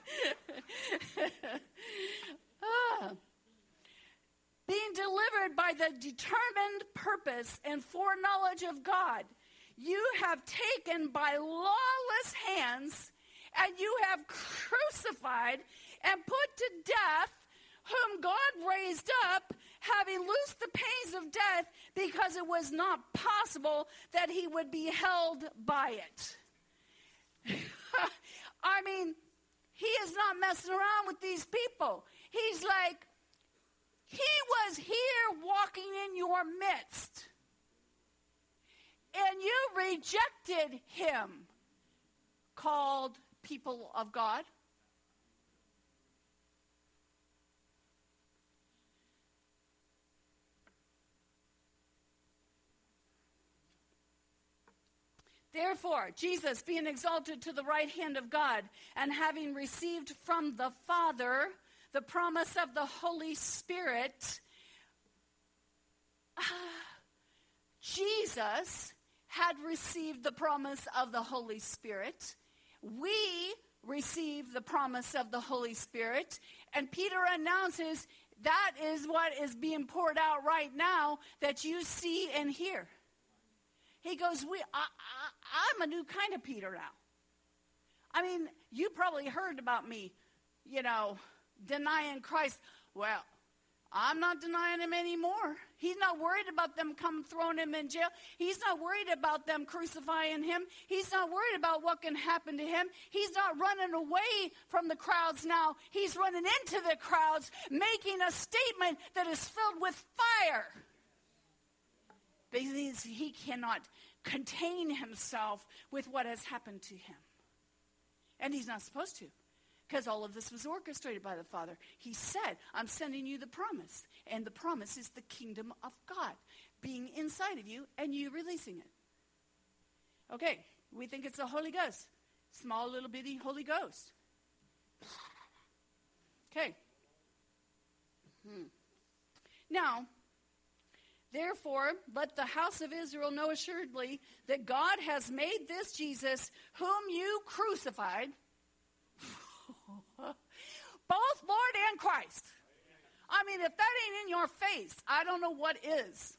Being delivered by the determined purpose and foreknowledge of God, you have taken by lawless hands, and you have crucified and put to death whom God raised up, having loosed the pains of death, because it was not possible that he would be held by it. I mean, he is not messing around with these people. He's like, he was here walking in your midst, and you rejected him, called people of God. Therefore, Jesus, being exalted to the right hand of God, and having received from the Father the promise of the Holy Spirit, Jesus had received the promise of the Holy Spirit. We receive the promise of the Holy Spirit. And Peter announces that is what is being poured out right now that you see and hear. He goes, I'm a new kind of Peter now. I mean, you probably heard about me, denying Christ. Well, I'm not denying him anymore. He's not worried about them throwing him in jail. He's not worried about them crucifying him. He's not worried about what can happen to him. He's not running away from the crowds now. He's running into the crowds, making a statement that is filled with fire. Because he cannot contain himself with what has happened to him. And he's not supposed to, because all of this was orchestrated by the Father. He said, I'm sending you the promise. And the promise is the kingdom of God being inside of you and you releasing it. Okay, we think it's the Holy Ghost. Small little bitty Holy Ghost. Okay. Now, therefore, let the house of Israel know assuredly that God has made this Jesus, whom you crucified, both Lord and Christ. I mean, if that ain't in your face, I don't know what is.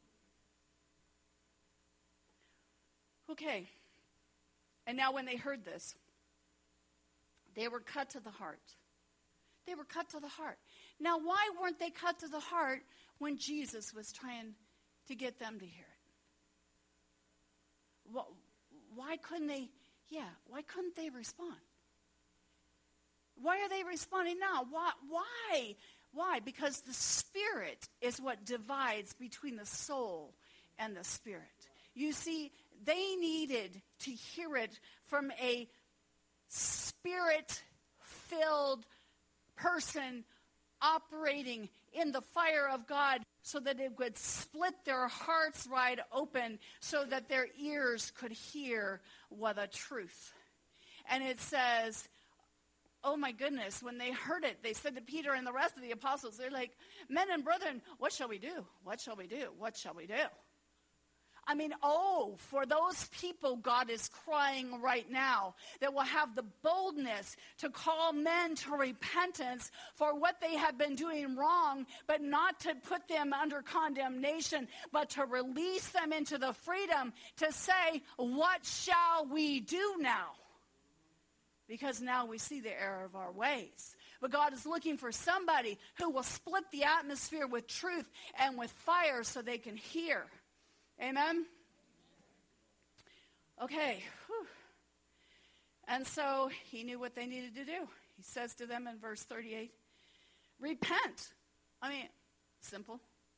Okay. And now when they heard this, they were cut to the heart. They were cut to the heart. Now, why weren't they cut to the heart when Jesus was trying to get them to hear it? Why couldn't they respond? Why are they responding now? Why? Because the Spirit is what divides between the soul and the Spirit. You see, they needed to hear it from a Spirit-filled person operating in the fire of God, so that it would split their hearts wide open so that their ears could hear the truth. And it says, oh my goodness, when they heard it, they said to Peter and the rest of the apostles, they're like, men and brethren, what shall we do? What shall we do? What shall we do? I mean, for those people God is crying right now that will have the boldness to call men to repentance for what they have been doing wrong, but not to put them under condemnation, but to release them into the freedom to say, what shall we do now? because now we see the error of our ways. But God is looking for somebody who will split the atmosphere with truth and with fire so they can hear. Amen? Okay. Whew. And so he knew what they needed to do. He says to them in verse 38, repent. I mean, simple.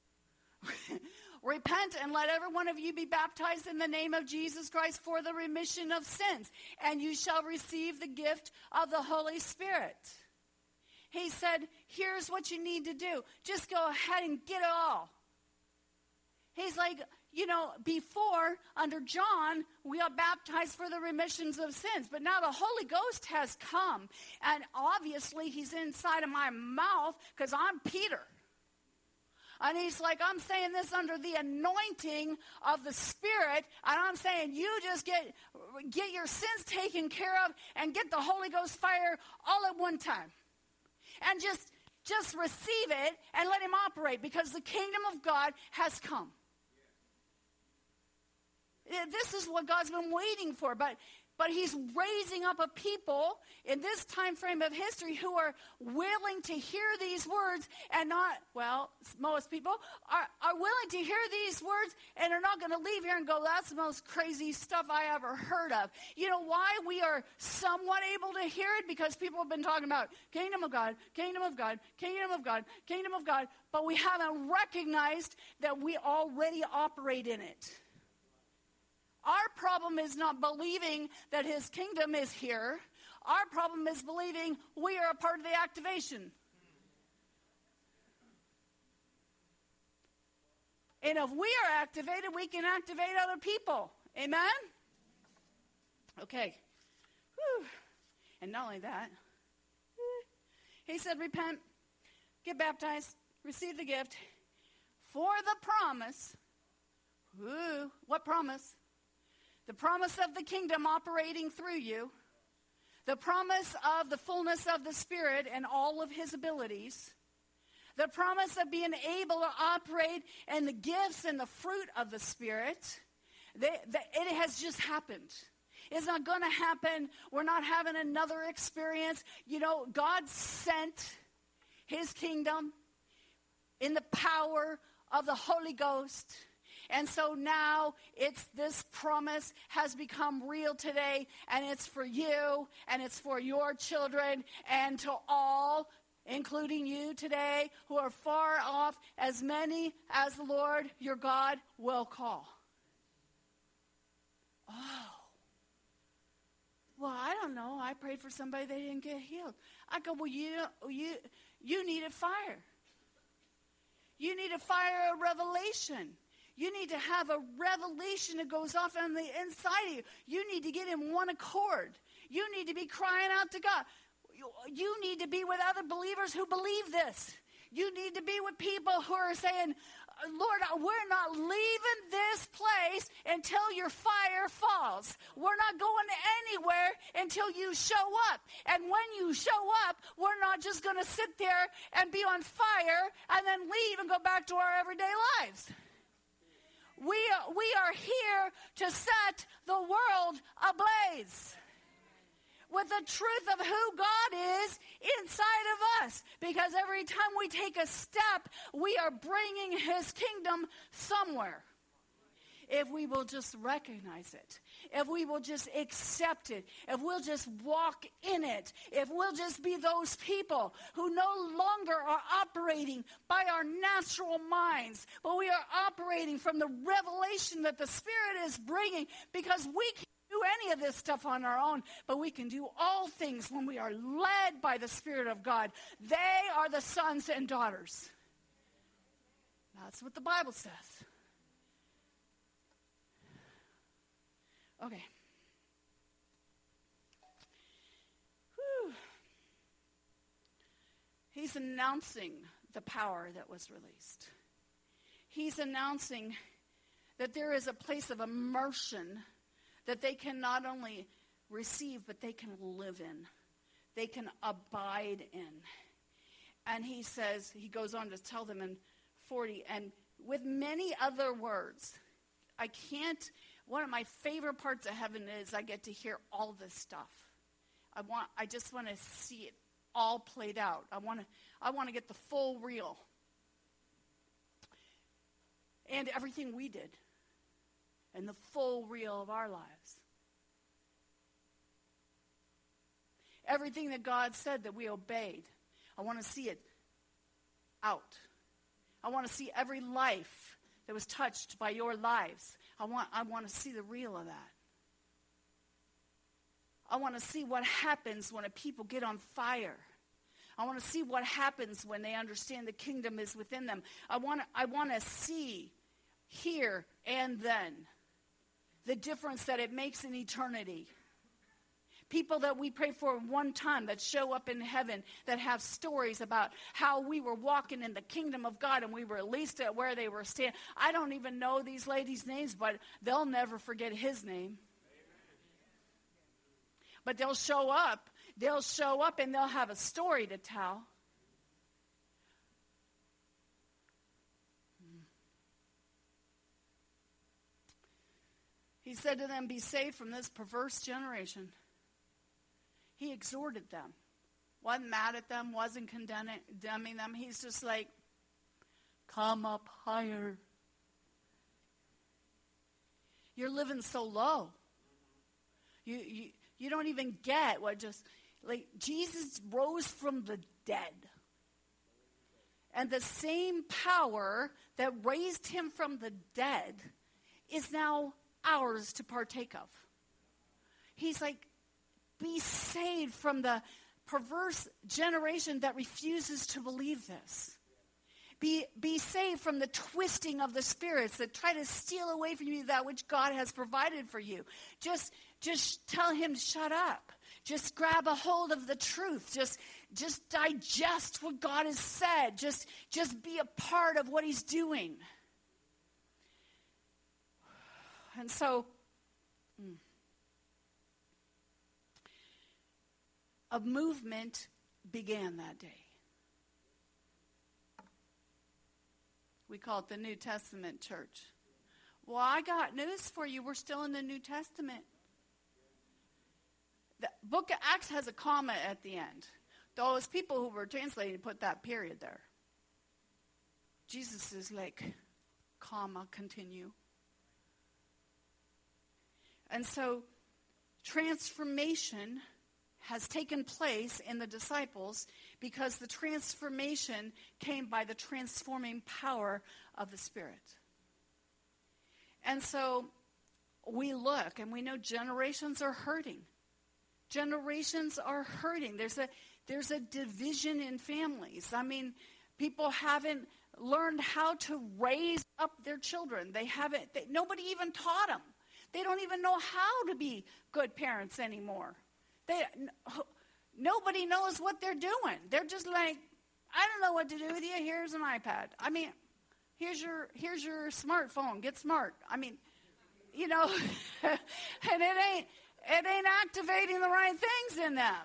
Repent and let every one of you be baptized in the name of Jesus Christ for the remission of sins, and you shall receive the gift of the Holy Spirit. He said, here's what you need to do. Just go ahead and get it all. He's like, before, under John, we got baptized for the remissions of sins. But now the Holy Ghost has come. And obviously, he's inside of my mouth because I'm Peter. And he's like, I'm saying this under the anointing of the Spirit. And I'm saying, you just get your sins taken care of and get the Holy Ghost fire all at one time. And just receive it and let him operate, because the kingdom of God has come. This is what God's been waiting for, but he's raising up a people in this time frame of history who are willing to hear these words and not, most people are willing to hear these words and are not going to leave here and go, that's the most crazy stuff I ever heard of. You know why we are somewhat able to hear it? Because people have been talking about kingdom of God, kingdom of God, kingdom of God, kingdom of God, but we haven't recognized that we already operate in it. Our problem is not believing that his kingdom is here. Our problem is believing we are a part of the activation. And if we are activated, we can activate other people. Amen? Okay. Whew. And not only that, he said, repent, get baptized, receive the gift for the promise. Ooh, what promise? The promise of the kingdom operating through you. The promise of the fullness of the Spirit and all of his abilities. The promise of being able to operate in the gifts and the fruit of the Spirit. It has just happened. It's not going to happen. We're not having another experience. God sent his kingdom in the power of the Holy Ghost. And so now this promise has become real today, and it's for you, and it's for your children, and to all, including you today, who are far off, as many as the Lord your God will call. Oh. Well, I don't know. I prayed for somebody, they didn't get healed. I go, well, you needed fire. You need a fire of revelation. You need to have a revelation that goes off on the inside of you. You need to get in one accord. You need to be crying out to God. You need to be with other believers who believe this. You need to be with people who are saying, Lord, we're not leaving this place until your fire falls. We're not going anywhere until you show up. And when you show up, we're not just going to sit there and be on fire and then leave and go back to our everyday lives. We are here to set the world ablaze with the truth of who God is inside of us. Because every time we take a step, we are bringing his kingdom somewhere. If we will just recognize it, if we will just accept it, if we'll just walk in it, if we'll just be those people who no longer are operating by our natural minds, but we are operating from the revelation that the Spirit is bringing, because we can't do any of this stuff on our own, but we can do all things when we are led by the Spirit of God. They are the sons and daughters. That's what the Bible says. Okay. Whew. He's announcing the power that was released. He's announcing that there is a place of immersion that they can not only receive, but they can live in. They can abide in. And he goes on to tell them in 40, and with many other words. One of my favorite parts of heaven is I get to hear all this stuff. I just want to see it all played out. I want to get the full reel. And everything we did. And the full reel of our lives. Everything that God said that we obeyed. I want to see it out. I want to see every life that was touched by your lives. I want to see the reel of that. I want to see what happens when a people get on fire. I want to see what happens when they understand the kingdom is within them. I want to see here and then the difference that it makes in eternity. People that we pray for one time that show up in heaven that have stories about how we were walking in the kingdom of God and we were at least at where they were standing. I don't even know these ladies' names, but they'll never forget his name. But they'll show up and they'll have a story to tell. He said to them, be saved from this perverse generation. He exhorted them. Wasn't mad at them, wasn't condemning them. He's just like, come up higher. You're living so low. You don't even get what just, like, Jesus rose from the dead. And the same power that raised him from the dead is now ours to partake of. He's like, be saved from the perverse generation that refuses to believe this. Be saved from the twisting of the spirits that try to steal away from you that which God has provided for you. Just tell him to shut up. Just grab a hold of the truth. Just digest what God has said. Just be a part of what he's doing. And so, a movement began that day. We call it the New Testament church. Well, I got news for you. We're still in the New Testament. The book of Acts has a comma at the end. Those people who were translating put that period there. Jesus is like, comma, continue. And so, transformation has taken place in the disciples because the transformation came by the transforming power of the Spirit. And so we look and we know generations are hurting. Generations are hurting. There's a division in families. I mean, people haven't learned how to raise up their children. Nobody even taught them. They don't even know how to be good parents anymore. Nobody knows what they're doing. They're just like, I don't know what to do with you. Here's an iPad. I mean, here's your smartphone. Get smart. I mean, you know, and it ain't activating the right things in them.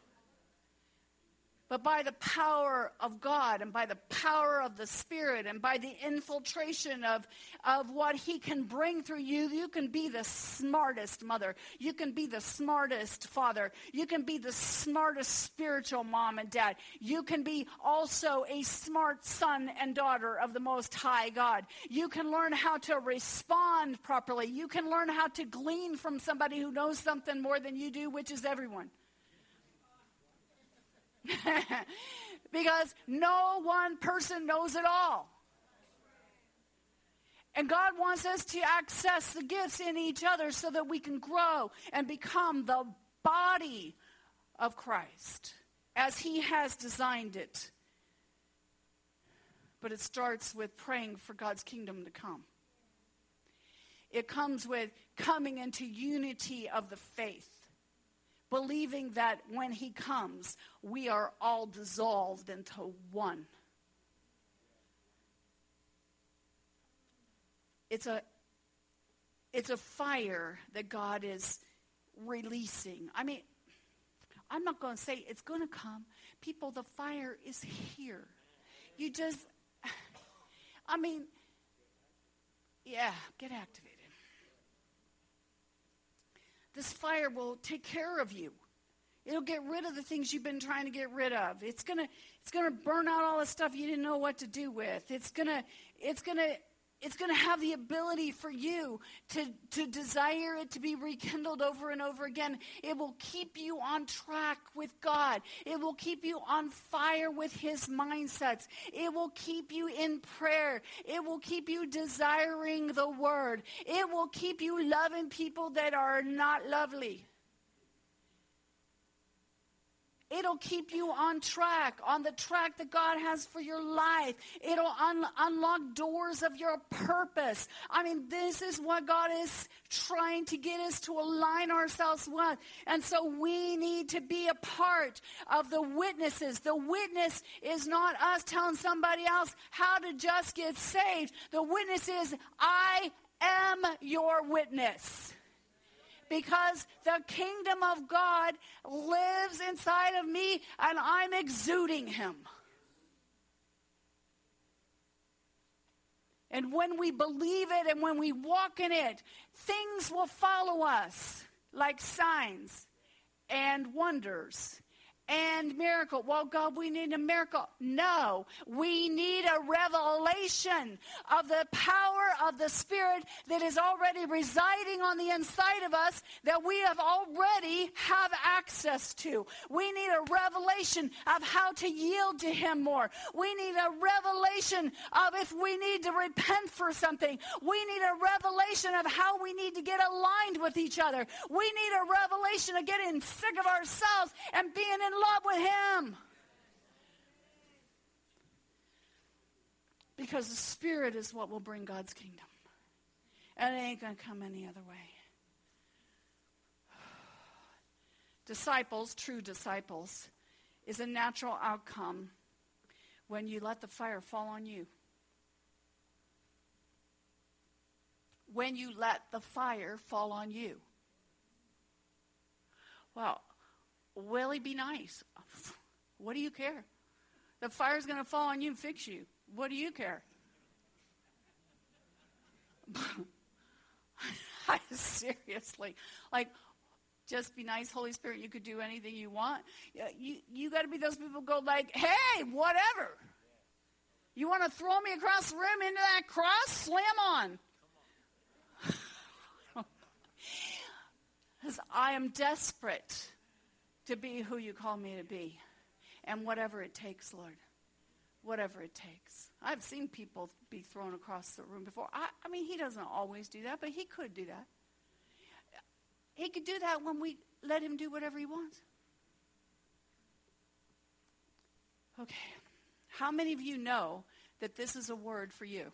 But by the power of God and by the power of the Spirit and by the infiltration of what he can bring through you, you can be the smartest mother. You can be the smartest father. You can be the smartest spiritual mom and dad. You can be also a smart son and daughter of the Most High God. You can learn how to respond properly. You can learn how to glean from somebody who knows something more than you do, which is everyone. Because no one person knows it all. And God wants us to access the gifts in each other so that we can grow and become the body of Christ as he has designed it. But it starts with praying for God's kingdom to come. It comes with coming into unity of the faith. Believing that when he comes, we are all dissolved into one. It's a fire that God is releasing. I mean, I'm not going to say it's going to come. People, the fire is here. You just, I mean, yeah, get activated. This fire will take care of you. It'll get rid of the things you've been trying to get rid of. It's gonna burn out all the stuff you didn't know what to do with. It's gonna have the ability for you to desire it to be rekindled over and over again. It will keep you on track with God. It will keep you on fire with his mindsets. It will keep you in prayer. It will keep you desiring the word. It will keep you loving people that are not lovely. It'll keep you on track, on the track that God has for your life. It'll unlock doors of your purpose. I mean, this is what God is trying to get us to align ourselves with. And so we need to be a part of the witnesses. The witness is not us telling somebody else how to just get saved. The witness is, I am your witness. Because the kingdom of God lives inside of me and I'm exuding him. And when we believe it and when we walk in it, things will follow us like signs and wonders and miracle. Well, God, we need a miracle. No, we need a revelation of the power of the Spirit that is already residing on the inside of us that we already have access to. We need a revelation of how to yield to him more. We need a revelation of if we need to repent for something. We need a revelation of how we need to get aligned with each other. We need a revelation of getting sick of ourselves and being in love with him. Because the Spirit is what will bring God's kingdom. And it ain't going to come any other way. Disciples, true disciples, is a natural outcome when you let the fire fall on you. When you let the fire fall on you. Well, will he be nice? What do you care? The fire's going to fall on you and fix you. What do you care? Seriously. Like, just be nice, Holy Spirit. You could do anything you want. You got to be those people who go like, hey, whatever. You want to throw me across the room into that cross? Slam on. Because I am desperate to be who you call me to be. And whatever it takes, Lord. Whatever it takes. I've seen people be thrown across the room before. I mean, he doesn't always do that, but he could do that. He could do that when we let him do whatever he wants. Okay. How many of you know that this is a word for you?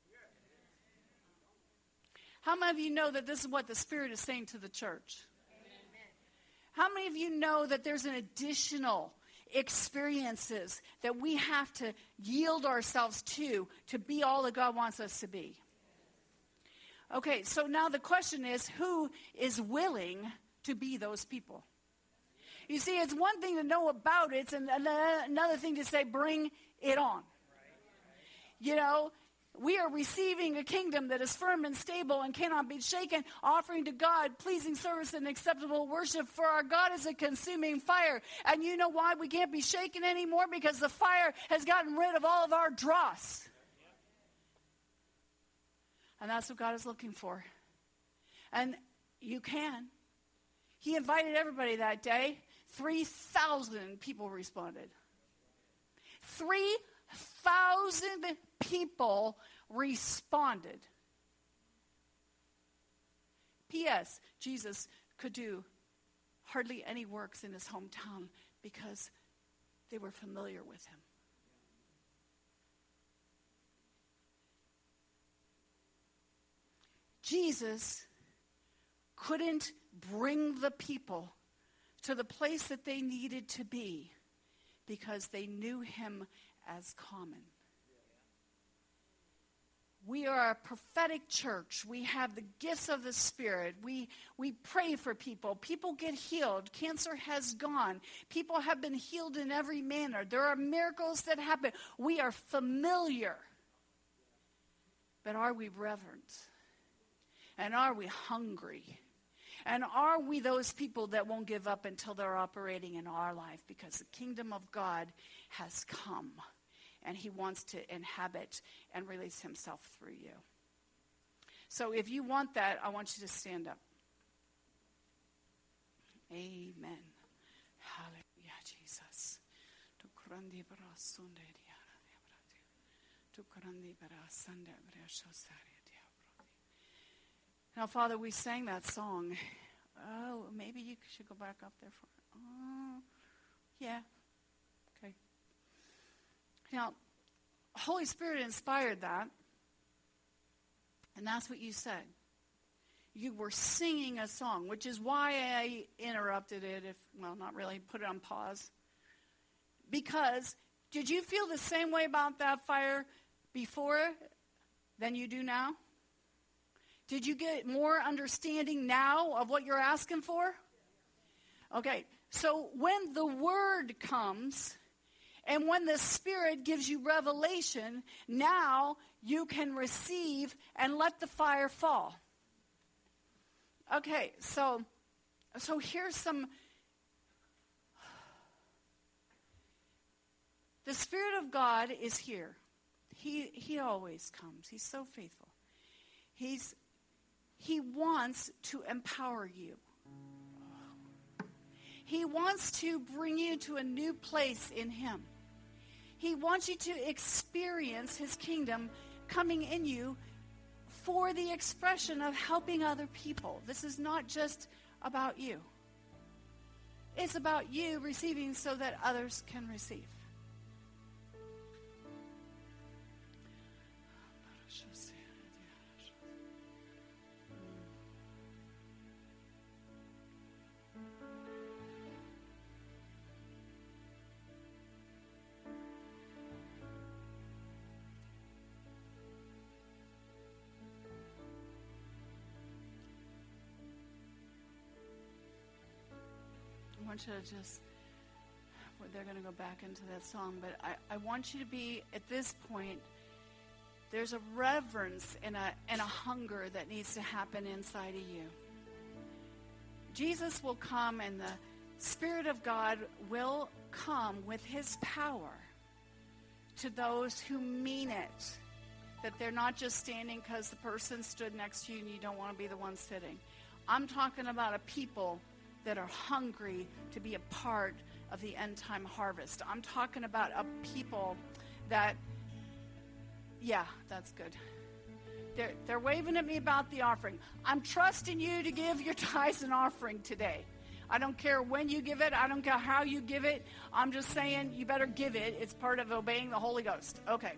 How many of you know that this is what the Spirit is saying to the church? How many of you know that there's an additional experiences that we have to yield ourselves to be all that God wants us to be? Okay, so now the question is, who is willing to be those people? You see, it's one thing to know about it, it's another thing to say, bring it on. You know, we are receiving a kingdom that is firm and stable and cannot be shaken, offering to God pleasing service and acceptable worship, for our God is a consuming fire. And you know why we can't be shaken anymore? Because the fire has gotten rid of all of our dross. And that's what God is looking for. And you can. He invited everybody that day. 3,000 people responded. 3,000 people responded. P.S. Jesus could do hardly any works in his hometown because they were familiar with him. Jesus couldn't bring the people to the place that they needed to be because they knew him as common. We are a prophetic church. We have the gifts of the Spirit. We pray for people. People get healed. Cancer has gone. People have been healed in every manner. There are miracles that happen. We are familiar. But are we reverent? And are we hungry? And are we those people that won't give up until they're operating in our life? Because the kingdom of God has come, and he wants to inhabit and release himself through you. So if you want that, I want you to stand up. Amen. Hallelujah, Jesus. Now, Father, we sang that song. Oh, maybe you should go back up there for it. Oh, yeah. Okay. Now, Holy Spirit inspired that. And that's what you said. You were singing a song, which is why I interrupted it, not really, put it on pause. Because did you feel the same way about that fire before than you do now? Did you get more understanding now of what you're asking for? Okay, so when the word comes and when the Spirit gives you revelation, now you can receive and let the fire fall. Okay, so here's some. The Spirit of God is here. He always comes. He's so faithful. He wants to empower you. He wants to bring you to a new place in him. He wants you to experience his kingdom coming in you for the expression of helping other people. This is not just about you. It's about you receiving so that others can receive. I want you to they're going to go back into that song, but I want you to be, at this point, there's a reverence and a hunger that needs to happen inside of you. Jesus will come, and the Spirit of God will come with his power to those who mean it, that they're not just standing because the person stood next to you and you don't want to be the one sitting. I'm talking about a people that are hungry to be a part of the end time harvest. I'm talking about a people that, yeah, that's good. They're waving at me about the offering. I'm trusting you to give your tithes and offering today. I don't care when you give it. I don't care how you give it. I'm just saying you better give it. It's part of obeying the Holy Ghost. Okay.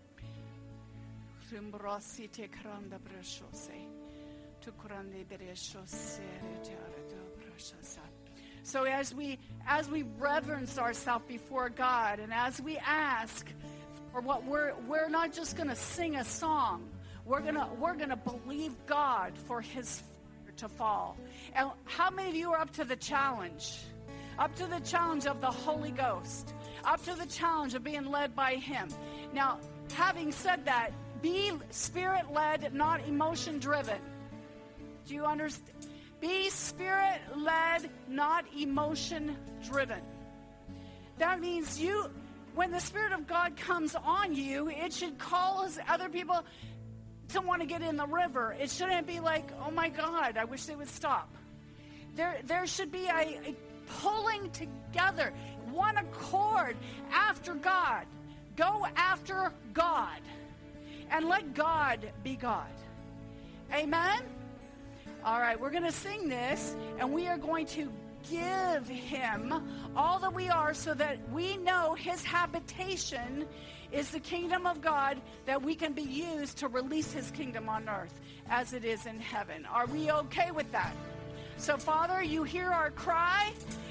So as we reverence ourselves before God, and as we ask for what we're not just going to sing a song, we're gonna believe God for his fire to fall. And how many of you are up to the challenge? Up to the challenge of the Holy Ghost, up to the challenge of being led by him. Now, having said that, be Spirit-led, not emotion-driven. Do you understand? Be Spirit-led, not emotion-driven. That means when the Spirit of God comes on you, it should cause other people to want to get in the river. It shouldn't be like, oh my God, I wish they would stop. There should be a pulling together, one accord after God. Go after God. And let God be God. Amen? All right, we're going to sing this, and we are going to give him all that we are so that we know his habitation is the kingdom of God, that we can be used to release his kingdom on earth as it is in heaven. Are we okay with that? So, Father, you hear our cry,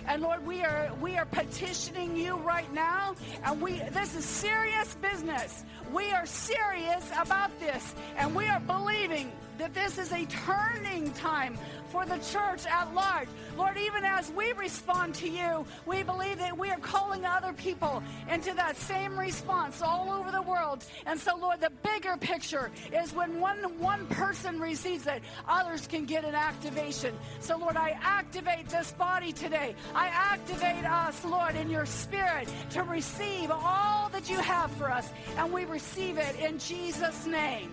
And Lord, we are petitioning you right now, and this is serious business. We are serious about this, and we are believing that this is a turning time for the church at large. Lord, even as we respond to you, we believe that we are calling other people into that same response all over the world. And so, Lord, the bigger picture is when one person receives it, others can get an activation. So, Lord, I activate this body today. I activate us, Lord, in your spirit to receive all that you have for us. And we receive it in Jesus' name.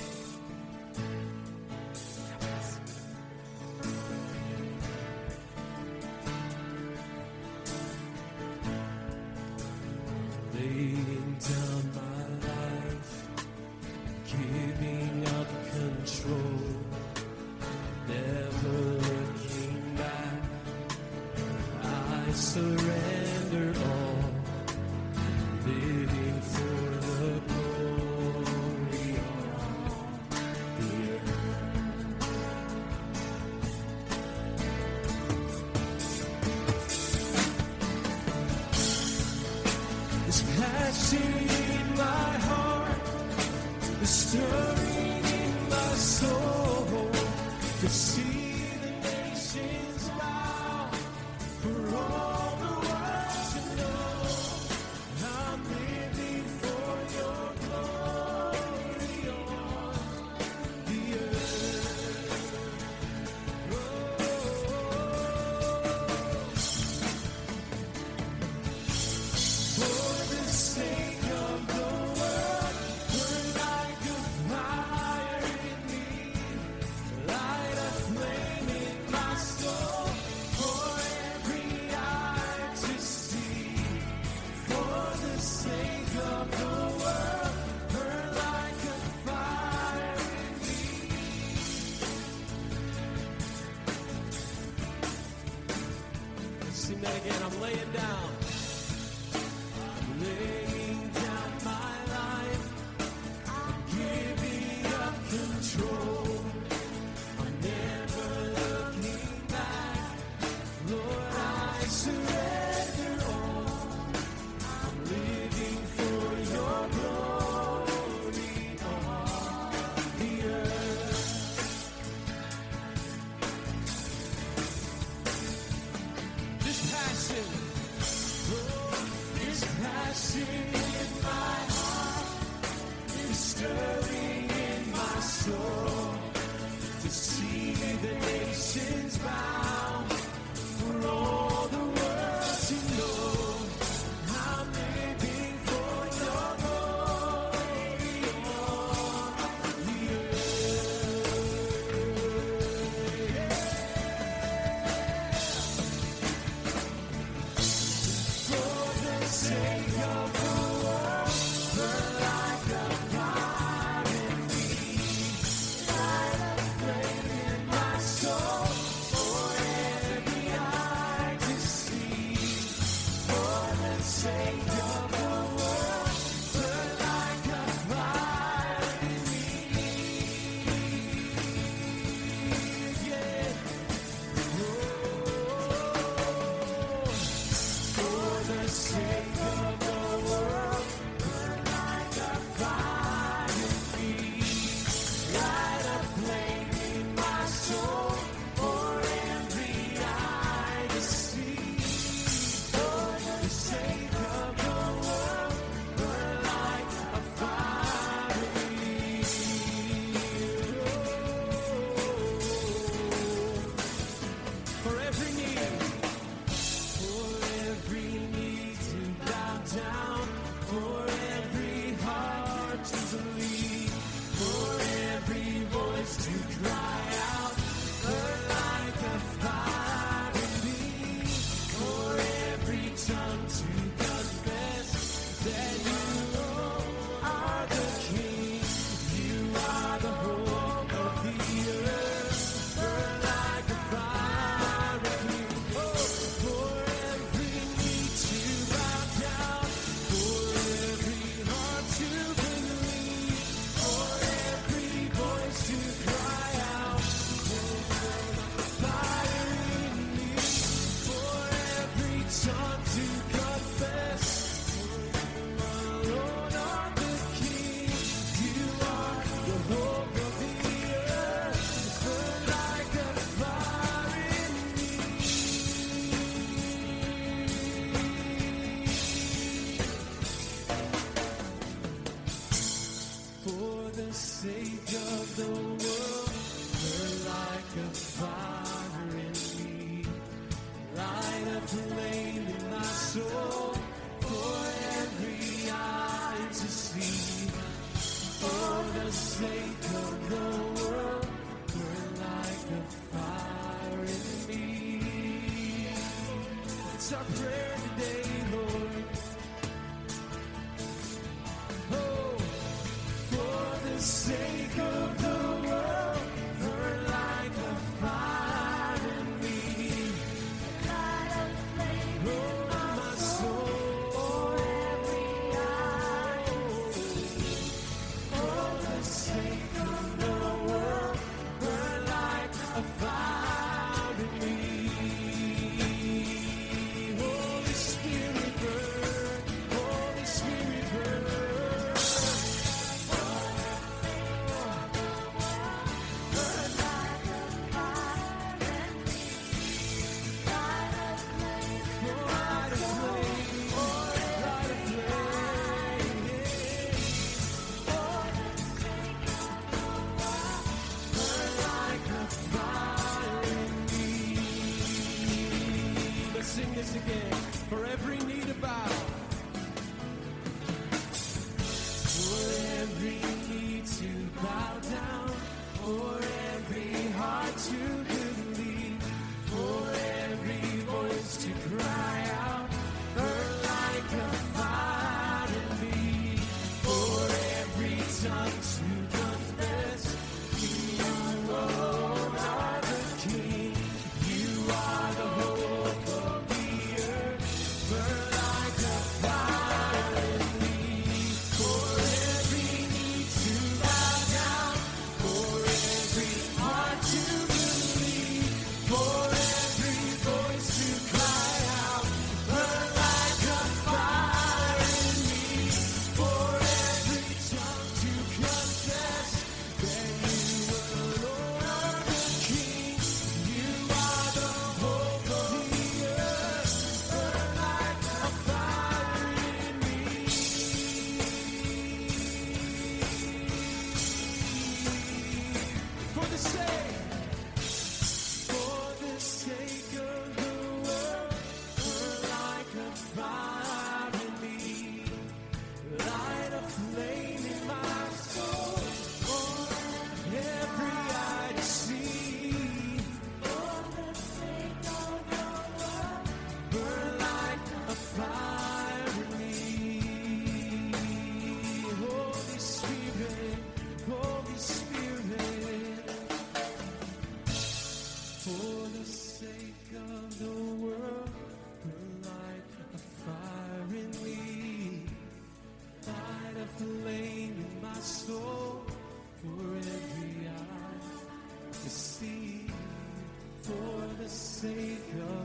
Laying down my life, giving up control, never looking back. I surrender all, living for the glory of the earth. This passion in my heart, the stirring in my soul, to see the nations bow, for all the world to know I'm living for your glory on the earth. For the sake of the world, burn like a fire in me, light a flame in my soul, for every eye to see. For the sake of the world, burn like a fire in me. Let's sing that again. I'm laying down. Laying down my life, I'm giving up control, I'm never looking back. Lord, I surrender all, I'm living for your glory on the earth. This passion in my heart, is stirring in my soul, to see the nations bow, for all the world to know I'm living for your glory on the earth. For the sake of the world, burn like a fire in me, light a flame in my soul, for every eye to see. For the sake of the world, burn like a fire in me. Yeah. For the sake of the world, burn like a fire in me, light a flame in my soul, for every eye to see. For the sake of the world, burn like a fire in me. For every need to bow.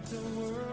the world